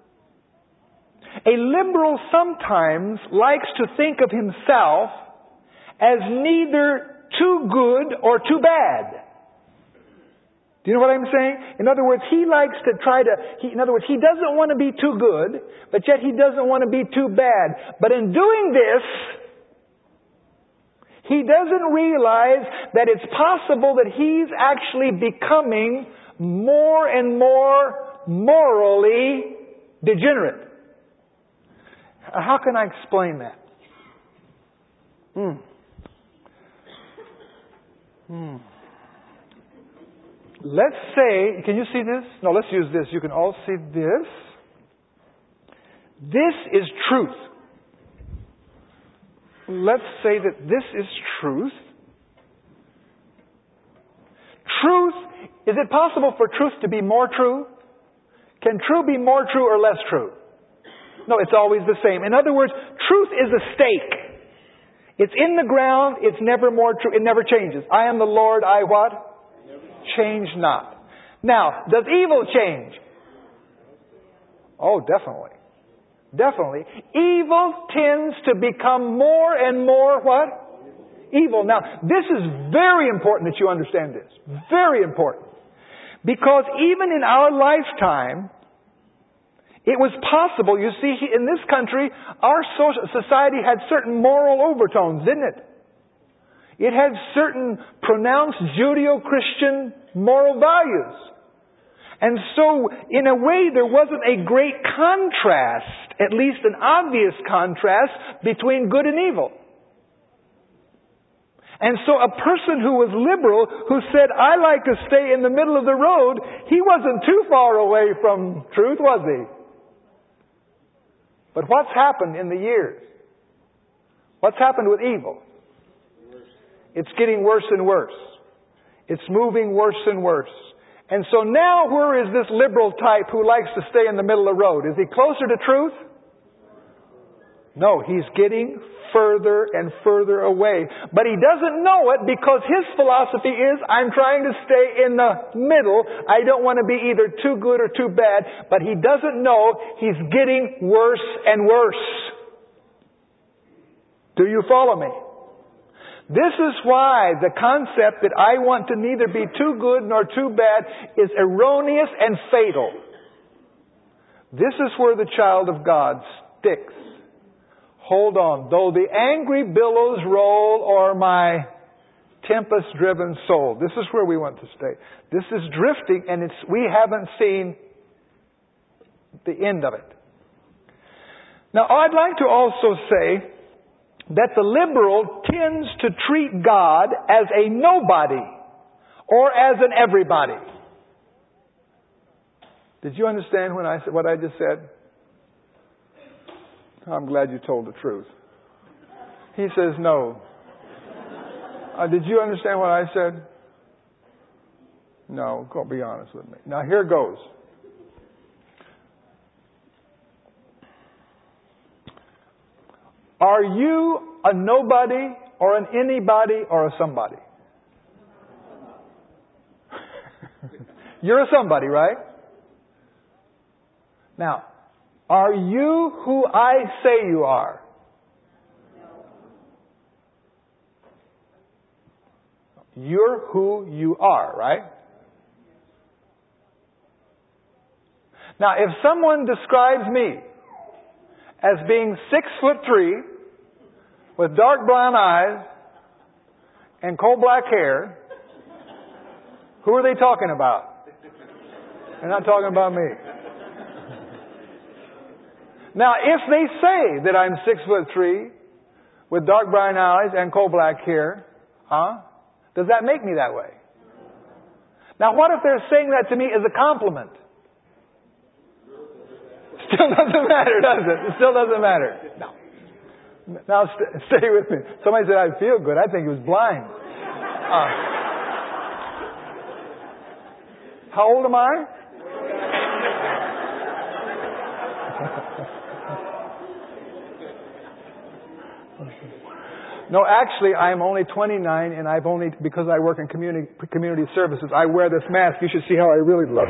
a liberal sometimes likes to think of himself as neither too good or too bad. Do you know what I'm saying? In other words, he likes to try to, he, in other words, he doesn't want to be too good, but yet he doesn't want to be too bad. But in doing this, he doesn't realize that it's possible that he's actually becoming more and more morally degenerate. How can I explain that? Hmm. Hmm. Let's say, can you see this? No, let's use this. You can all see this. This is truth. Let's say that this is truth. Truth, is it possible for truth to be more true? Can true be more true or less true? No, it's always the same. In other words, truth is a stake. It's in the ground. It's never more true. It never changes. I am the Lord, I what? Change not. Now, does evil change? Oh, definitely. Definitely. Evil tends to become more and more what? Evil. Now, this is very important that you understand this. Very important. Because even in our lifetime, it was possible, you see, in this country, our society had certain moral overtones, didn't it? It had certain pronounced Judeo-Christian moral values. And so, in a way, there wasn't a great contrast, at least an obvious contrast, between good and evil. And so a person who was liberal, who said, I like to stay in the middle of the road, he wasn't too far away from truth, was he? But what's happened in the years? What's happened with evil? It's getting worse and worse. It's moving worse and worse. And so now where is this liberal type who likes to stay in the middle of the road? Is he closer to truth? No, he's getting further and further away. But he doesn't know it because his philosophy is, I'm trying to stay in the middle. I don't want to be either too good or too bad. But he doesn't know he's getting worse and worse. Do you follow me? This is why the concept that I want to neither be too good nor too bad is erroneous and fatal. This is where the child of God sticks. Hold on. Though the angry billows roll o'er my tempest-driven soul. This is where we want to stay. This is drifting and it's we haven't seen the end of it. Now I'd like to also say that the liberal tends to treat God as a nobody or as an everybody. Did you understand when I said what I just said? I'm glad you told the truth. He says no. Uh, did you understand what I said? No, go be honest with me. Now here goes. Are you a nobody or an anybody or a somebody? You're a somebody, right? Now, are you who I say you are? You're who you are, right? Now, if someone describes me as being six foot three, with dark brown eyes and coal black hair, who are they talking about? They're not talking about me. Now, if they say that I'm six foot three, with dark brown eyes and coal black hair, huh? Does that make me that way? Now, what if they're saying that to me as a compliment? Still doesn't matter, does it? It still doesn't matter. No. Now, st- stay with me. Somebody said I feel good. I think he was blind. Uh, how old am I? No, actually, I'm only twenty-nine, and I've only, because I work in community community services, I wear this mask. You should see how I really look.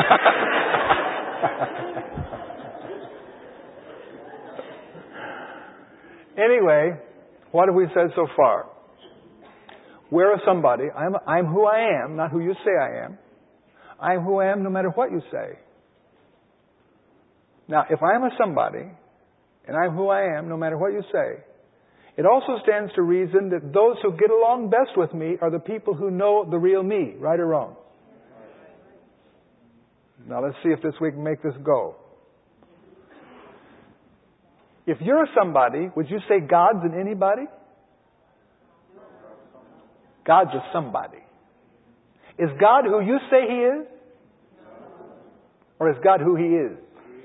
Anyway, what have we said so far? We're a somebody. I'm, I'm who I am, not who you say I am. I'm who I am no matter what you say. Now, if I'm a somebody, and I'm who I am no matter what you say, it also stands to reason that those who get along best with me are the people who know the real me, right or wrong. Now, let's see if this we can make this go. If you're somebody, would you say God's an anybody? God's a somebody. Is God who you say He is? Or is God who He is?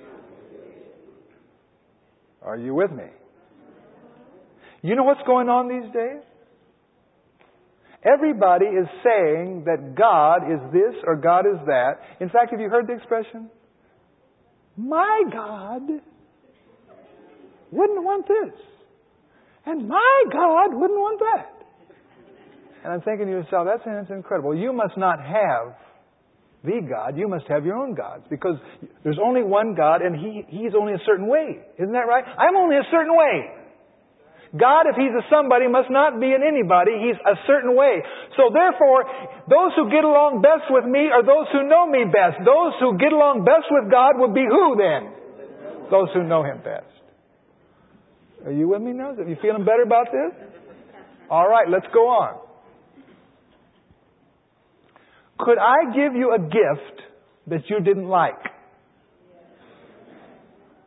Are you with me? You know what's going on these days? Everybody is saying that God is this or God is that. In fact, have you heard the expression? My God wouldn't want this. And my God wouldn't want that. And I'm thinking to yourself, that's, that's incredible. You must not have the God. You must have your own gods. Because there's only one God and he, He's only a certain way. Isn't that right? I'm only a certain way. God, if He's a somebody, must not be an anybody. He's a certain way. So therefore, those who get along best with me are those who know me best. Those who get along best with God would be who then? Those who know Him best. Are you with me now? Are you feeling better about this? All right, let's go on. Could I give you a gift that you didn't like?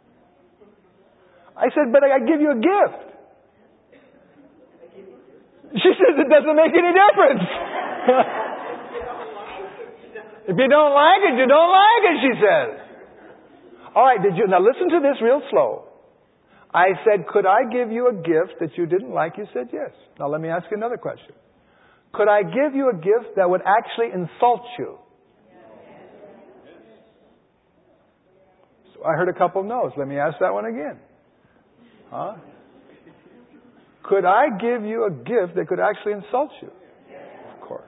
I said, but I give you a gift. She says it doesn't make any difference. If you don't like it, you don't like it, she says. All right, did you, now listen to this real slow. I said, could I give you a gift that you didn't like? You said yes. Now let me ask you another question. Could I give you a gift that would actually insult you? So I heard a couple of no's. Let me ask that one again. Huh? Could I give you a gift that could actually insult you? Of course.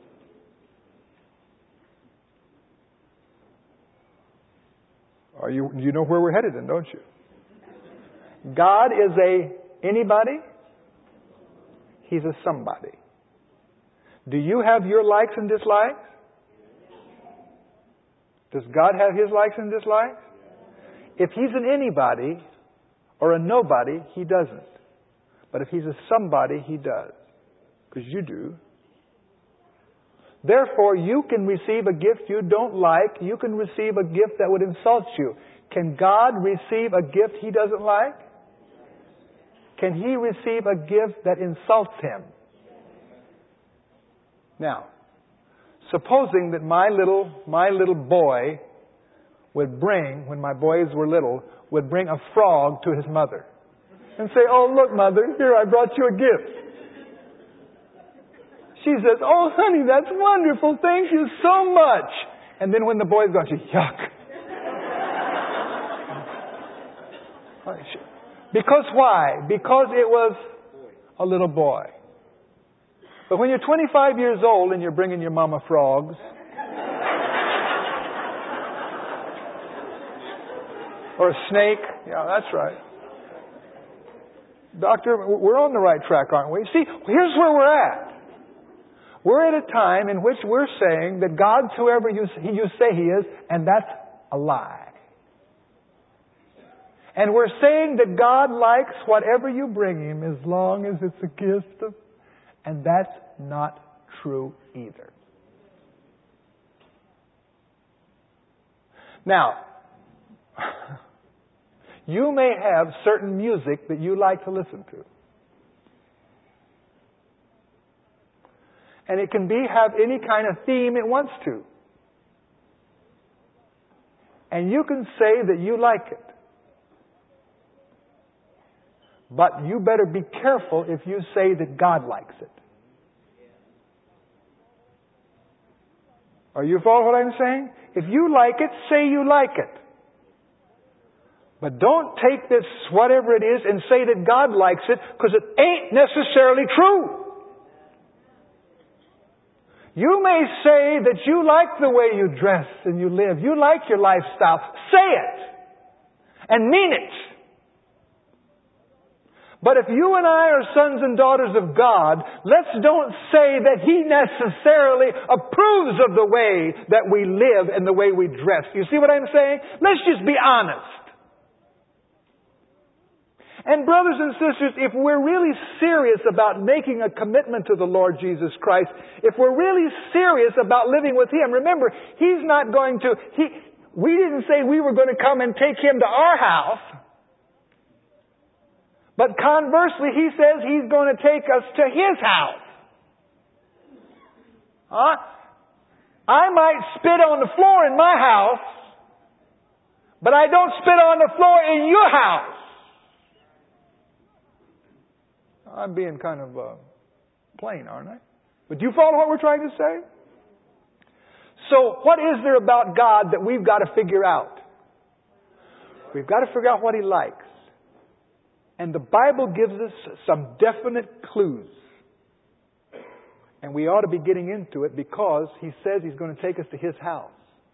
Are you, you know where we're headed then, don't you? God is a anybody. He's a somebody. Do you have your likes and dislikes? Does God have His likes and dislikes? If He's an anybody or a nobody, He doesn't. But if He's a somebody, He does. Because you do. Therefore, you can receive a gift you don't like. You can receive a gift that would insult you. Can God receive a gift He doesn't like? Can He receive a gift that insults Him? Now, supposing that my little, my little boy would bring, when my boys were little, would bring a frog to his mother. And say, oh, look, Mother, here, I brought you a gift. She says, oh, honey, that's wonderful. Thank you so much. And then when the boy's gone, she, yuck. Because why? Because it was a little boy. But when you're twenty-five years old and you're bringing your mama frogs, or a snake, yeah, that's right. Doctor, we're on the right track, aren't we? See, here's where we're at. We're at a time in which we're saying that God's whoever you, you say He is, and that's a lie. And we're saying that God likes whatever you bring Him as long as it's a gift of, and that's not true either. Now, you may have certain music that you like to listen to. And it can be have any kind of theme it wants to. And you can say that you like it. But you better be careful if you say that God likes it. Are you following what I'm saying? If you like it, say you like it. But don't take this, whatever it is, and say that God likes it, because it ain't necessarily true. You may say that you like the way you dress and you live. You like your lifestyle. Say it. And mean it. But if you and I are sons and daughters of God, let's don't say that He necessarily approves of the way that we live and the way we dress. You see what I'm saying? Let's just be honest. And brothers and sisters, if we're really serious about making a commitment to the Lord Jesus Christ, if we're really serious about living with Him, remember, He's not going to, He, we didn't say we were going to come and take Him to our house. But conversely, He says He's going to take us to His house. Huh? I might spit on the floor in my house, but I don't spit on the floor in your house. I'm being kind of uh, plain, aren't I? But do you follow what we're trying to say? So, what is there about God that we've got to figure out? We've got to figure out what He likes. And the Bible gives us some definite clues. And we ought to be getting into it because He says He's going to take us to His house.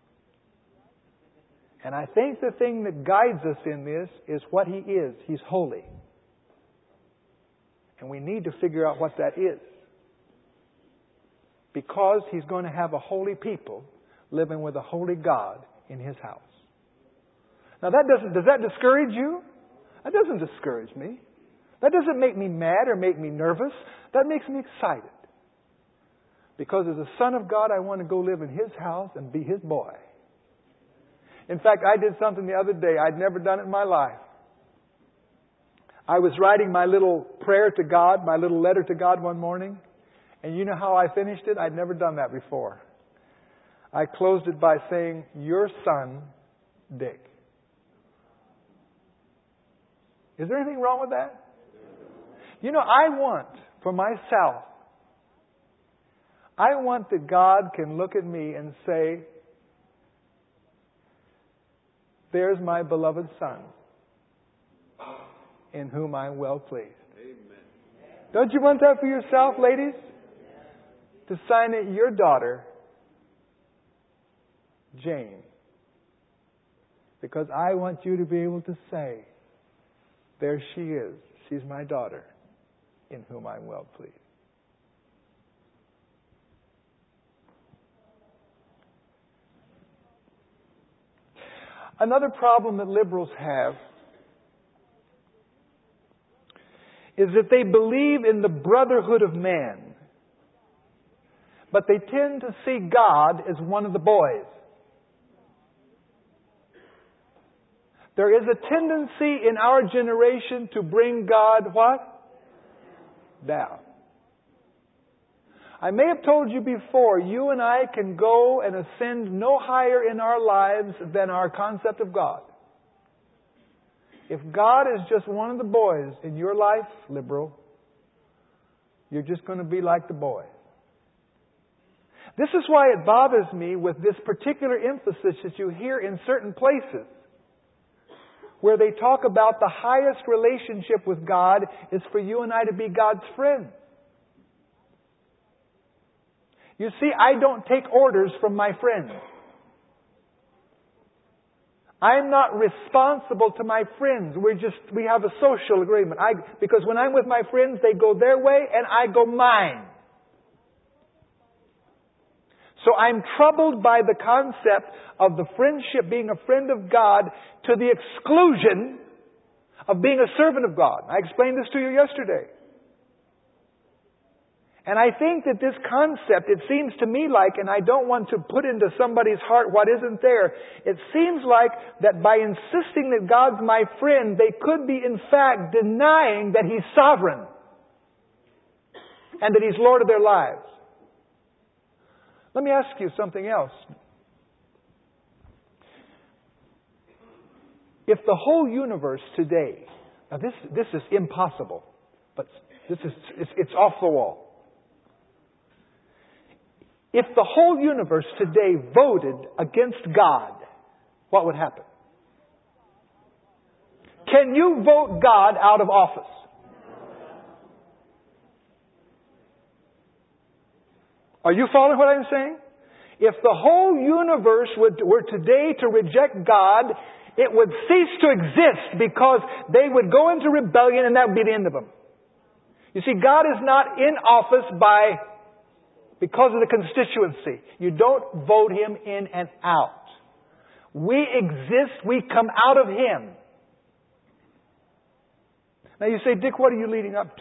And I think the thing that guides us in this is what He is. He's holy. And we need to figure out what that is. Because He's going to have a holy people living with a holy God in His house. Now that doesn't, does that discourage you? That doesn't discourage me. That doesn't make me mad or make me nervous. That makes me excited. Because as a son of God, I want to go live in His house and be His boy. In fact, I did something the other day I'd never done it in my life. I was riding my little prayer to God, my little letter to God one morning. And you know how I finished it? I'd never done that before. I closed it by saying, your son, Dick. Is there anything wrong with that? You know, I want for myself, I want that God can look at me and say, there's my beloved son, in whom I'm well pleased. Amen. Don't you want that for yourself, ladies? To sign it, your daughter, Jane. Because I want you to be able to say, there she is. She's my daughter, in whom I'm well pleased. Another problem that liberals have is that they believe in the brotherhood of man, but they tend to see God as one of the boys. There is a tendency in our generation to bring God what? Down. I may have told you before, you and I can go and ascend no higher in our lives than our concept of God. If God is just one of the boys in your life, liberal, you're just going to be like the boy. This is why it bothers me with this particular emphasis that you hear in certain places, where they talk about the highest relationship with God is for you and I to be God's friend. You see, I don't take orders from my friends. I'm not responsible to my friends. We're just, we have a social agreement. I, because when I'm with my friends, they go their way and I go mine. So I'm troubled by the concept of the friendship being a friend of God to the exclusion of being a servant of God. I explained this to you yesterday. And I think that this concept, it seems to me like, and I don't want to put into somebody's heart what isn't there, it seems like that by insisting that God's my friend, they could be in fact denying that He's sovereign and that He's Lord of their lives. Let me ask you something else. If the whole universe today, now this, this is impossible, but this is, it's, it's off the wall. If the whole universe today voted against God, what would happen? Can you vote God out of office? Are you following what I'm saying? If the whole universe would, were today to reject God, it would cease to exist because they would go into rebellion and that would be the end of them. You see, God is not in office by because of the constituency. You don't vote Him in and out. We exist, we come out of Him. Now you say, Dick, what are you leading up to?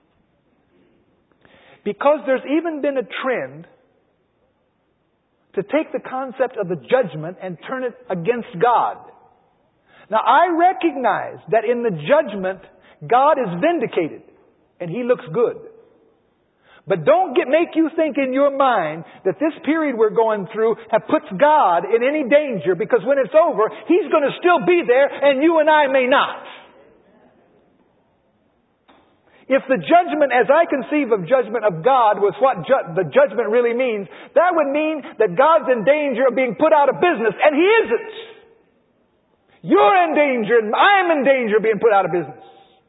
Because there's even been a trend to take the concept of the judgment and turn it against God. Now I recognize that in the judgment, God is vindicated and He looks good. But don't get, make you think in your mind that this period we're going through have puts God in any danger, because when it's over, He's going to still be there and you and I may not. If the judgment, as I conceive of judgment of God, was what ju- the judgment really means, that would mean that God's in danger of being put out of business, and He isn't. You're in danger and I'm in danger of being put out of business.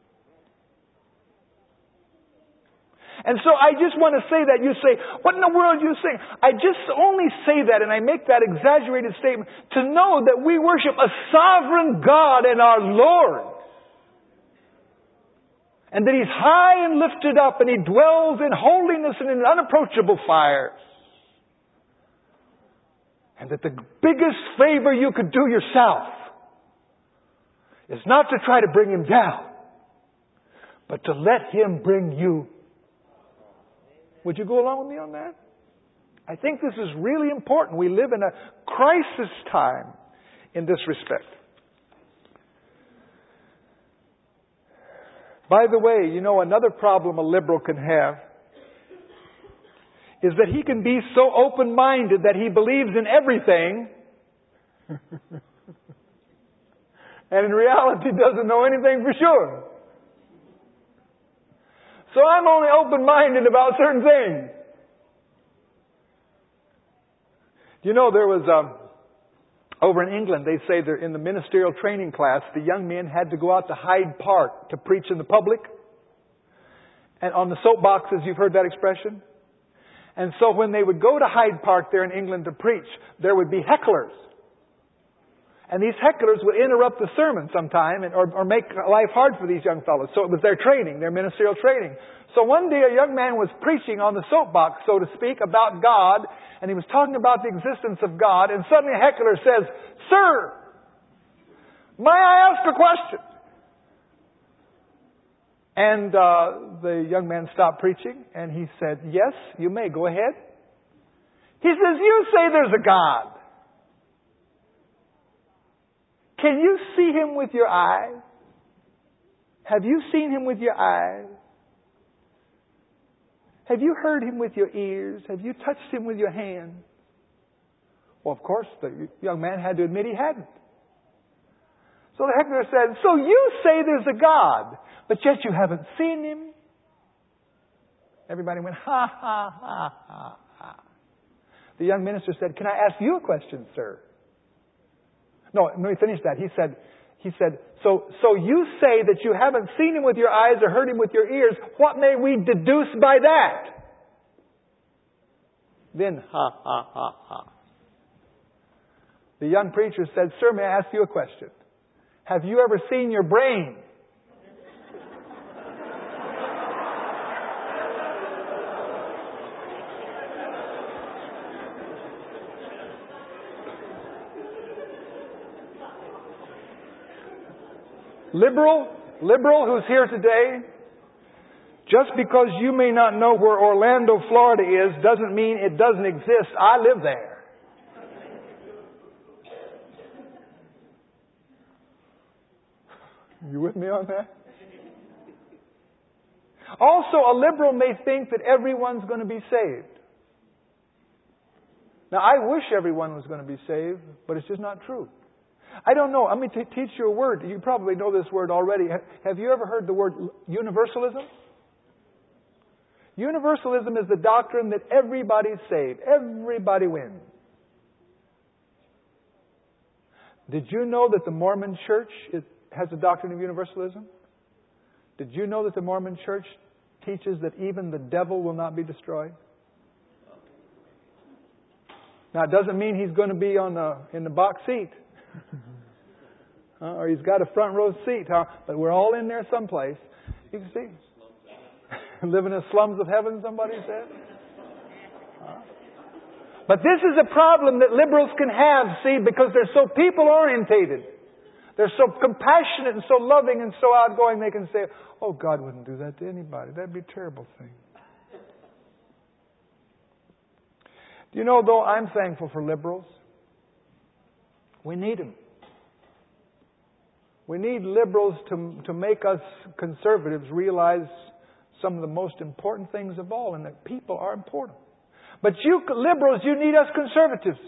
And so I just want to say that. You say, what in the world are you saying? I just only say that, and I make that exaggerated statement to know that we worship a sovereign God and our Lord. And that He's high and lifted up, and He dwells in holiness and in unapproachable fire. And that the biggest favor you could do yourself is not to try to bring Him down, but to let Him bring you. Would you go along with me on that? I think this is really important. We live in a crisis time in this respect. By the way, you know, another problem a liberal can have is that he can be so open-minded that he believes in everything and in reality doesn't know anything for sure. So I'm only open-minded about certain things. You know, there was, um, over in England, they say they're in the ministerial training class, the young men had to go out to Hyde Park to preach in the public. And on the soapboxes, you've heard that expression? And so when they would go to Hyde Park there in England to preach, there would be hecklers. And these hecklers would interrupt the sermon sometime and, or, or make life hard for these young fellows. So it was their training, their ministerial training. So one day a young man was preaching on the soapbox, so to speak, about God. And he was talking about the existence of God. And suddenly a heckler says, "Sir, may I ask a question?" And uh, the young man stopped preaching and he said, "Yes, you may. Go ahead." He says, "You say there's a God. Can you see Him with your eyes? Have you seen Him with your eyes? Have you heard Him with your ears? Have you touched Him with your hands?" Well, of course, the young man had to admit he hadn't. So the heckler said, "So you say there's a God, but yet you haven't seen Him?" Everybody went, ha, ha, ha, ha, ha. The young minister said, "Can I ask you a question, sir?" No, no, he finished that. He said, he said, so, so you say that you haven't seen Him with your eyes or heard Him with your ears. What may we deduce by that? Then, ha, ha, ha, ha. The young preacher said, "Sir, may I ask you a question? Have you ever seen your brain?" Liberal, liberal who's here today, just because you may not know where Orlando, Florida is, doesn't mean it doesn't exist. I live there. You with me on that? Also, a liberal may think that everyone's going to be saved. Now, I wish everyone was going to be saved, but it's just not true. I don't know. Let me t- teach you a word. You probably know this word already. Have you ever heard the word universalism? Universalism is the doctrine that everybody's saved. Everybody wins. Did you know that the Mormon Church is, has a doctrine of universalism? Did you know that the Mormon Church teaches that even the devil will not be destroyed? Now, it doesn't mean he's going to be on the, in the box seat. uh, or he's got a front row seat. Huh? But we're all in there someplace. You can see. Living in the slums of heaven, somebody said. Uh, but this is a problem that liberals can have, see, because they're so people-orientated. They're so compassionate and so loving and so outgoing, they can say, "Oh, God wouldn't do that to anybody. That'd be a terrible thing." Do you know, though, I'm thankful for liberals. We need them. We need liberals to, to make us conservatives realize some of the most important things of all, and that people are important. But you liberals, you need us conservatives.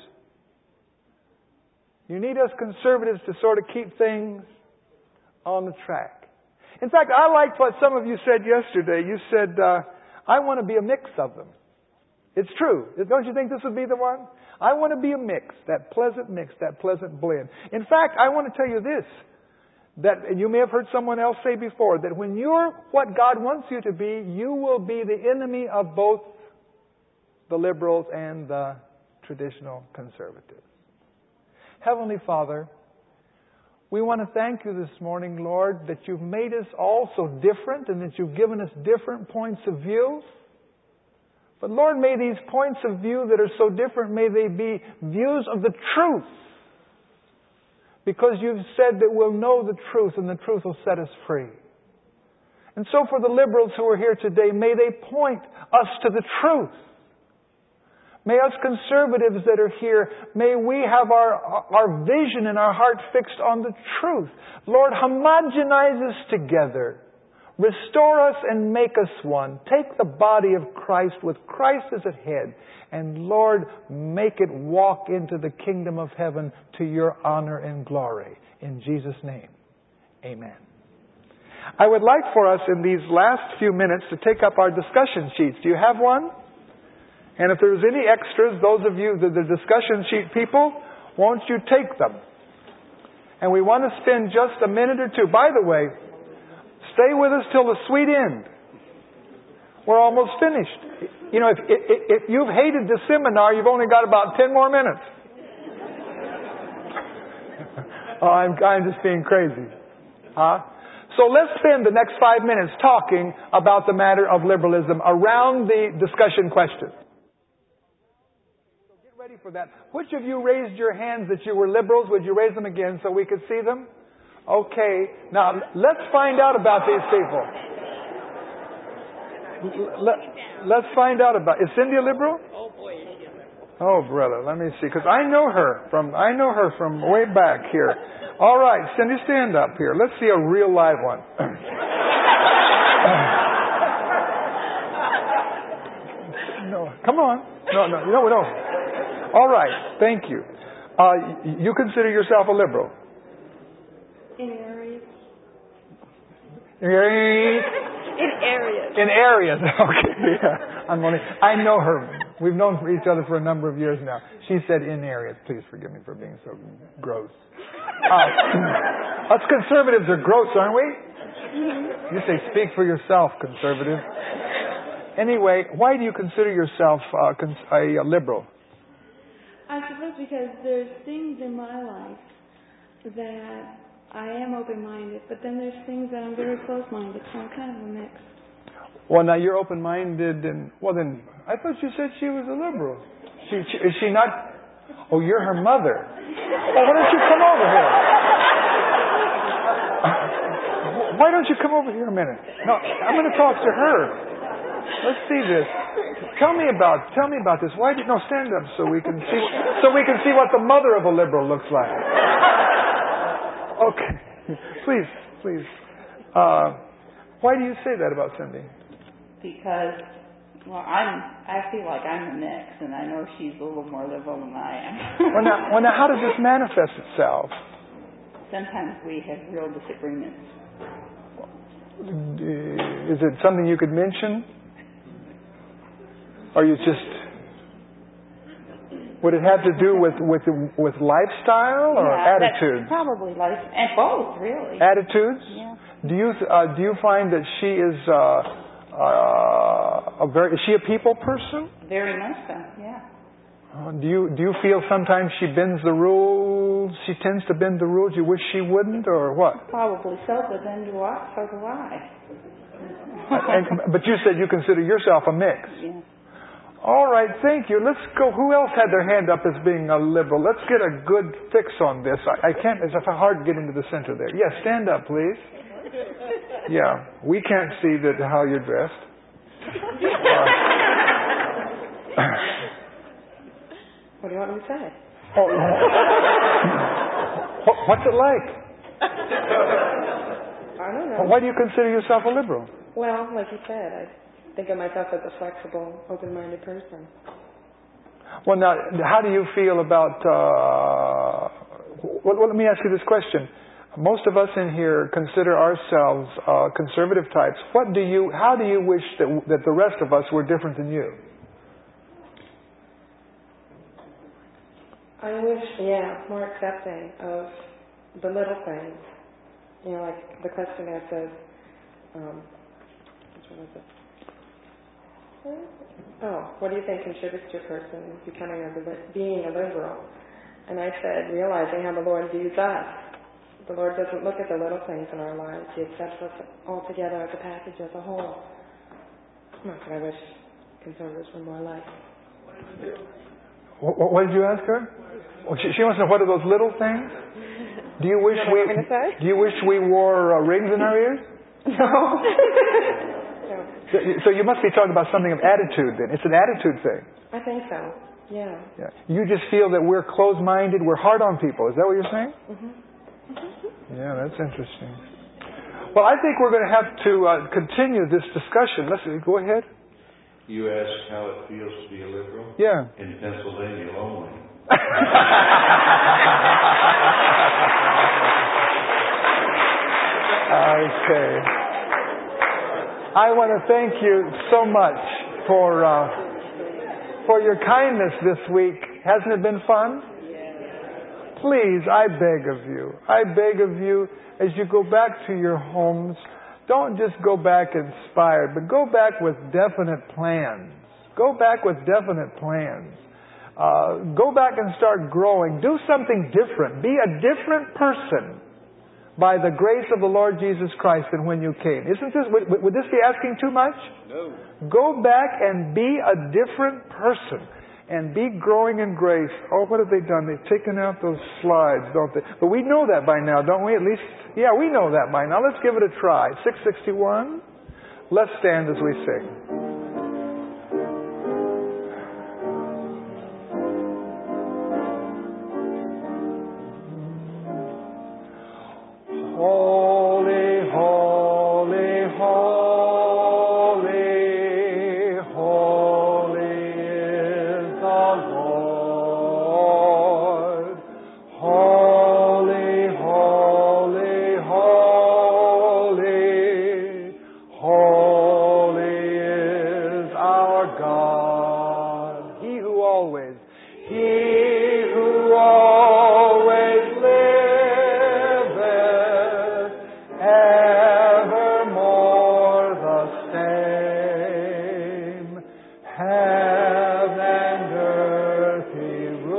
You need us conservatives to sort of keep things on the track. In fact, I liked what some of you said yesterday. You said, uh, I want to be a mix of them. It's true. Don't you think this would be the one? I want to be a mix, that pleasant mix, that pleasant blend. In fact, I want to tell you this, that, and you may have heard someone else say before, that when you're what God wants you to be, you will be the enemy of both the liberals and the traditional conservatives. Heavenly Father, we want to thank you this morning, Lord, that you've made us all so different and that you've given us different points of view. But Lord, may these points of view that are so different, may they be views of the truth. Because you've said that we'll know the truth and the truth will set us free. And so for the liberals who are here today, may they point us to the truth. May us conservatives that are here, may we have our, our vision and our heart fixed on the truth. Lord, homogenize us together. Restore us and make us one. Take the body of Christ with Christ as its head. And Lord, make it walk into the kingdom of heaven to your honor and glory. In Jesus' name, amen. I would like for us in these last few minutes to take up our discussion sheets. Do you have one? And if there's any extras, those of you, the, the discussion sheet people, won't you take them? And we want to spend just a minute or two. By the way, stay with us till the sweet end. We're almost finished. You know, if, if, if you've hated this seminar, you've only got about ten more minutes. Oh, I'm, I'm just being crazy. Huh? So let's spend the next five minutes talking about the matter of liberalism around the discussion question. So get ready for that. Which of you raised your hands that you were liberals? Would you raise them again so we could see them? Okay. Now, let's find out about these people. Let, let's find out about... Is Cindy a liberal? Oh, boy, is she a liberal. Oh, brother, let me see. Because I know her from I know her from way back here. All right, Cindy, stand up here. Let's see a real live one. No, come on. No, no, no, no. All right, thank you. Uh, you consider yourself a liberal? In areas. Areas. In areas. In areas. Okay. Yeah. I'm only. I know her. We've known each other for a number of years now. She said in areas. Please forgive me for being so gross. Uh, us conservatives are gross, aren't we? You say, speak for yourself, conservative. Anyway, why do you consider yourself uh, cons- a, a liberal? I suppose because there's things in my life that I am open-minded, but then there's things that I'm very close-minded, so I'm kind of a mix. Well, now you're open-minded, and well, then I thought you said she was a liberal. She, she is she not? Oh, you're her mother. Well, why don't you come over here? Why don't you come over here a minute? No, I'm going to talk to her. Let's see this. Tell me about tell me about this. Why did no stand up so we can see so we can see what the mother of a liberal looks like. Okay, please, please. Uh, why do you say that about Cindy? Because, well, I'm I feel like I'm a mix, and I know she's a little more liberal than I am. well, now, well, now, how does this manifest itself? Sometimes we have real disagreements. Is it something you could mention? Or you just... Would it have to do with, with, with lifestyle or yeah, attitudes? That's probably life, and both, really. Attitudes? Yeah. Do you uh, do you find that she is uh, uh, a very is she a people person? Very much so. Yeah. Uh, do you do you feel sometimes she bends the rules? She tends to bend the rules. You wish she wouldn't, or what? Probably so, but then do I? So do I. and, but you said you consider yourself a mix. Yeah. All right, thank you. Let's go. Who else had their hand up as being a liberal? Let's get a good fix on this. I, I can't. It's hard to get into the center there. Yes, stand up, please. Yeah, we can't see that how you're dressed. Uh, what do you want me to say? Oh, what's it like? I don't know. Why do you consider yourself a liberal? Well, like you said, I think of myself as a flexible, open-minded person. Well, now, how do you feel about... Uh, well, let me ask you this question. Most of us in here consider ourselves uh, conservative types. What do you? How do you wish that that the rest of us were different than you? I wish, yeah, more accepting of the little things. You know, like the question that says, um, which one is it? Oh, what do you think contributes to a person becoming a being a liberal? And I said, realizing how the Lord views us. The Lord doesn't look at the little things in our lives. He accepts us all together as a package, as a whole. Not that I wish conservatives were more like. What, what did you ask her? Well, she, she wants to know what are those little things? Do you wish we? Do you wish we wore uh, rings in our ears? No. No. So, so you must be talking about something of attitude. Then it's an attitude thing. I think so. Yeah. Yeah. You just feel that we're closed-minded, we're hard on people. Is that what you're saying? Mm-hmm. Yeah, that's interesting. Well, I think we're going to have to uh, continue this discussion. Let's go ahead. You asked how it feels to be a liberal? Yeah. In Pennsylvania only. Okay. I want to thank you so much for uh, for your kindness this week. Hasn't it been fun? Please, I beg of you, I beg of you, as you go back to your homes, don't just go back inspired, but go back with definite plans. Go back with definite plans. Uh, go back and start growing. Do something different. Be a different person by the grace of the Lord Jesus Christ than when you came. Isn't this, would, would this be asking too much? No. Go back and be a different person. And be growing in grace. Oh, what have they done? They've taken out those slides, don't they? But we know that by now, don't we? At least, yeah, we know that by now. Let's give it a try. six sixty-one. Let's stand as we sing. Holy, holy, holy, holy is the Lord. Holy, holy, holy, holy is our God. He who always, He who always liveth, evermore the same. Heaven and earth He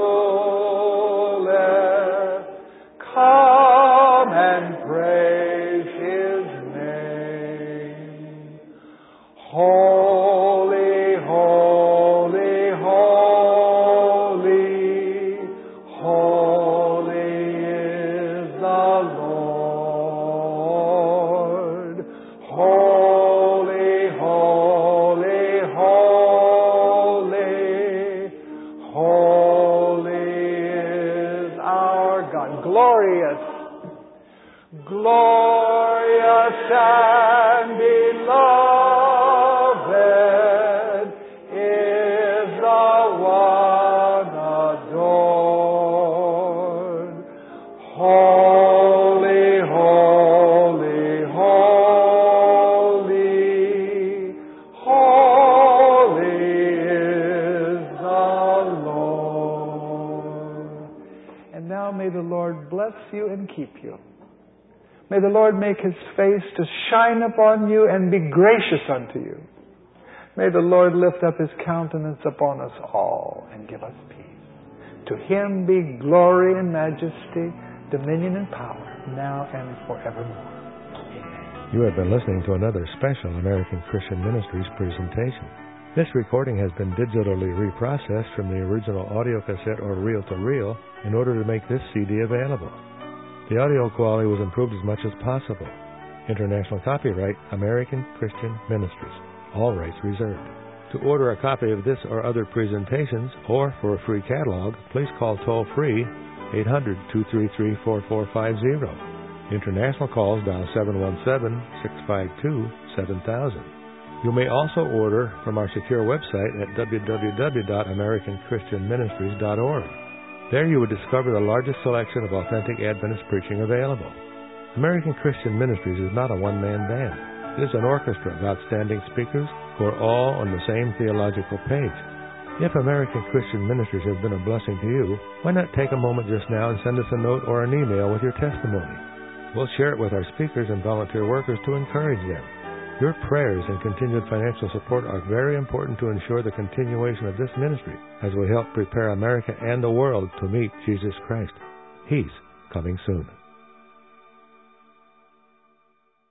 ruleth. Come and praise His name. Holy, holy, holy, holy is the Lord. Holy, holy, holy, holy is our God. Glorious, glorious and beloved is the one adored. Holy, holy, holy, holy is the Lord. And now may the Lord bless you and keep you. May the Lord make His face to shine upon you and be gracious unto you. May the Lord lift up His countenance upon us all and give us peace. To Him be glory and majesty, dominion and power, now and forevermore. Amen. You have been listening to another special American Christian Ministries presentation. This recording has been digitally reprocessed from the original audio cassette or reel-to-reel in order to make this C D available. The audio quality was improved as much as possible. International copyright, American Christian Ministries. All rights reserved. To order a copy of this or other presentations, or for a free catalog, please call toll-free eight hundred, two three three, four four five zero. International calls dial seven one seven, six five two, seven thousand. You may also order from our secure website at w w w dot american christian ministries dot org. There you will discover the largest selection of authentic Adventist preaching available. American Christian Ministries is not a one-man band. It is an orchestra of outstanding speakers who are all on the same theological page. If American Christian Ministries has been a blessing to you, why not take a moment just now and send us a note or an email with your testimony? We'll share it with our speakers and volunteer workers to encourage them. Your prayers and continued financial support are very important to ensure the continuation of this ministry as we help prepare America and the world to meet Jesus Christ. He's coming soon.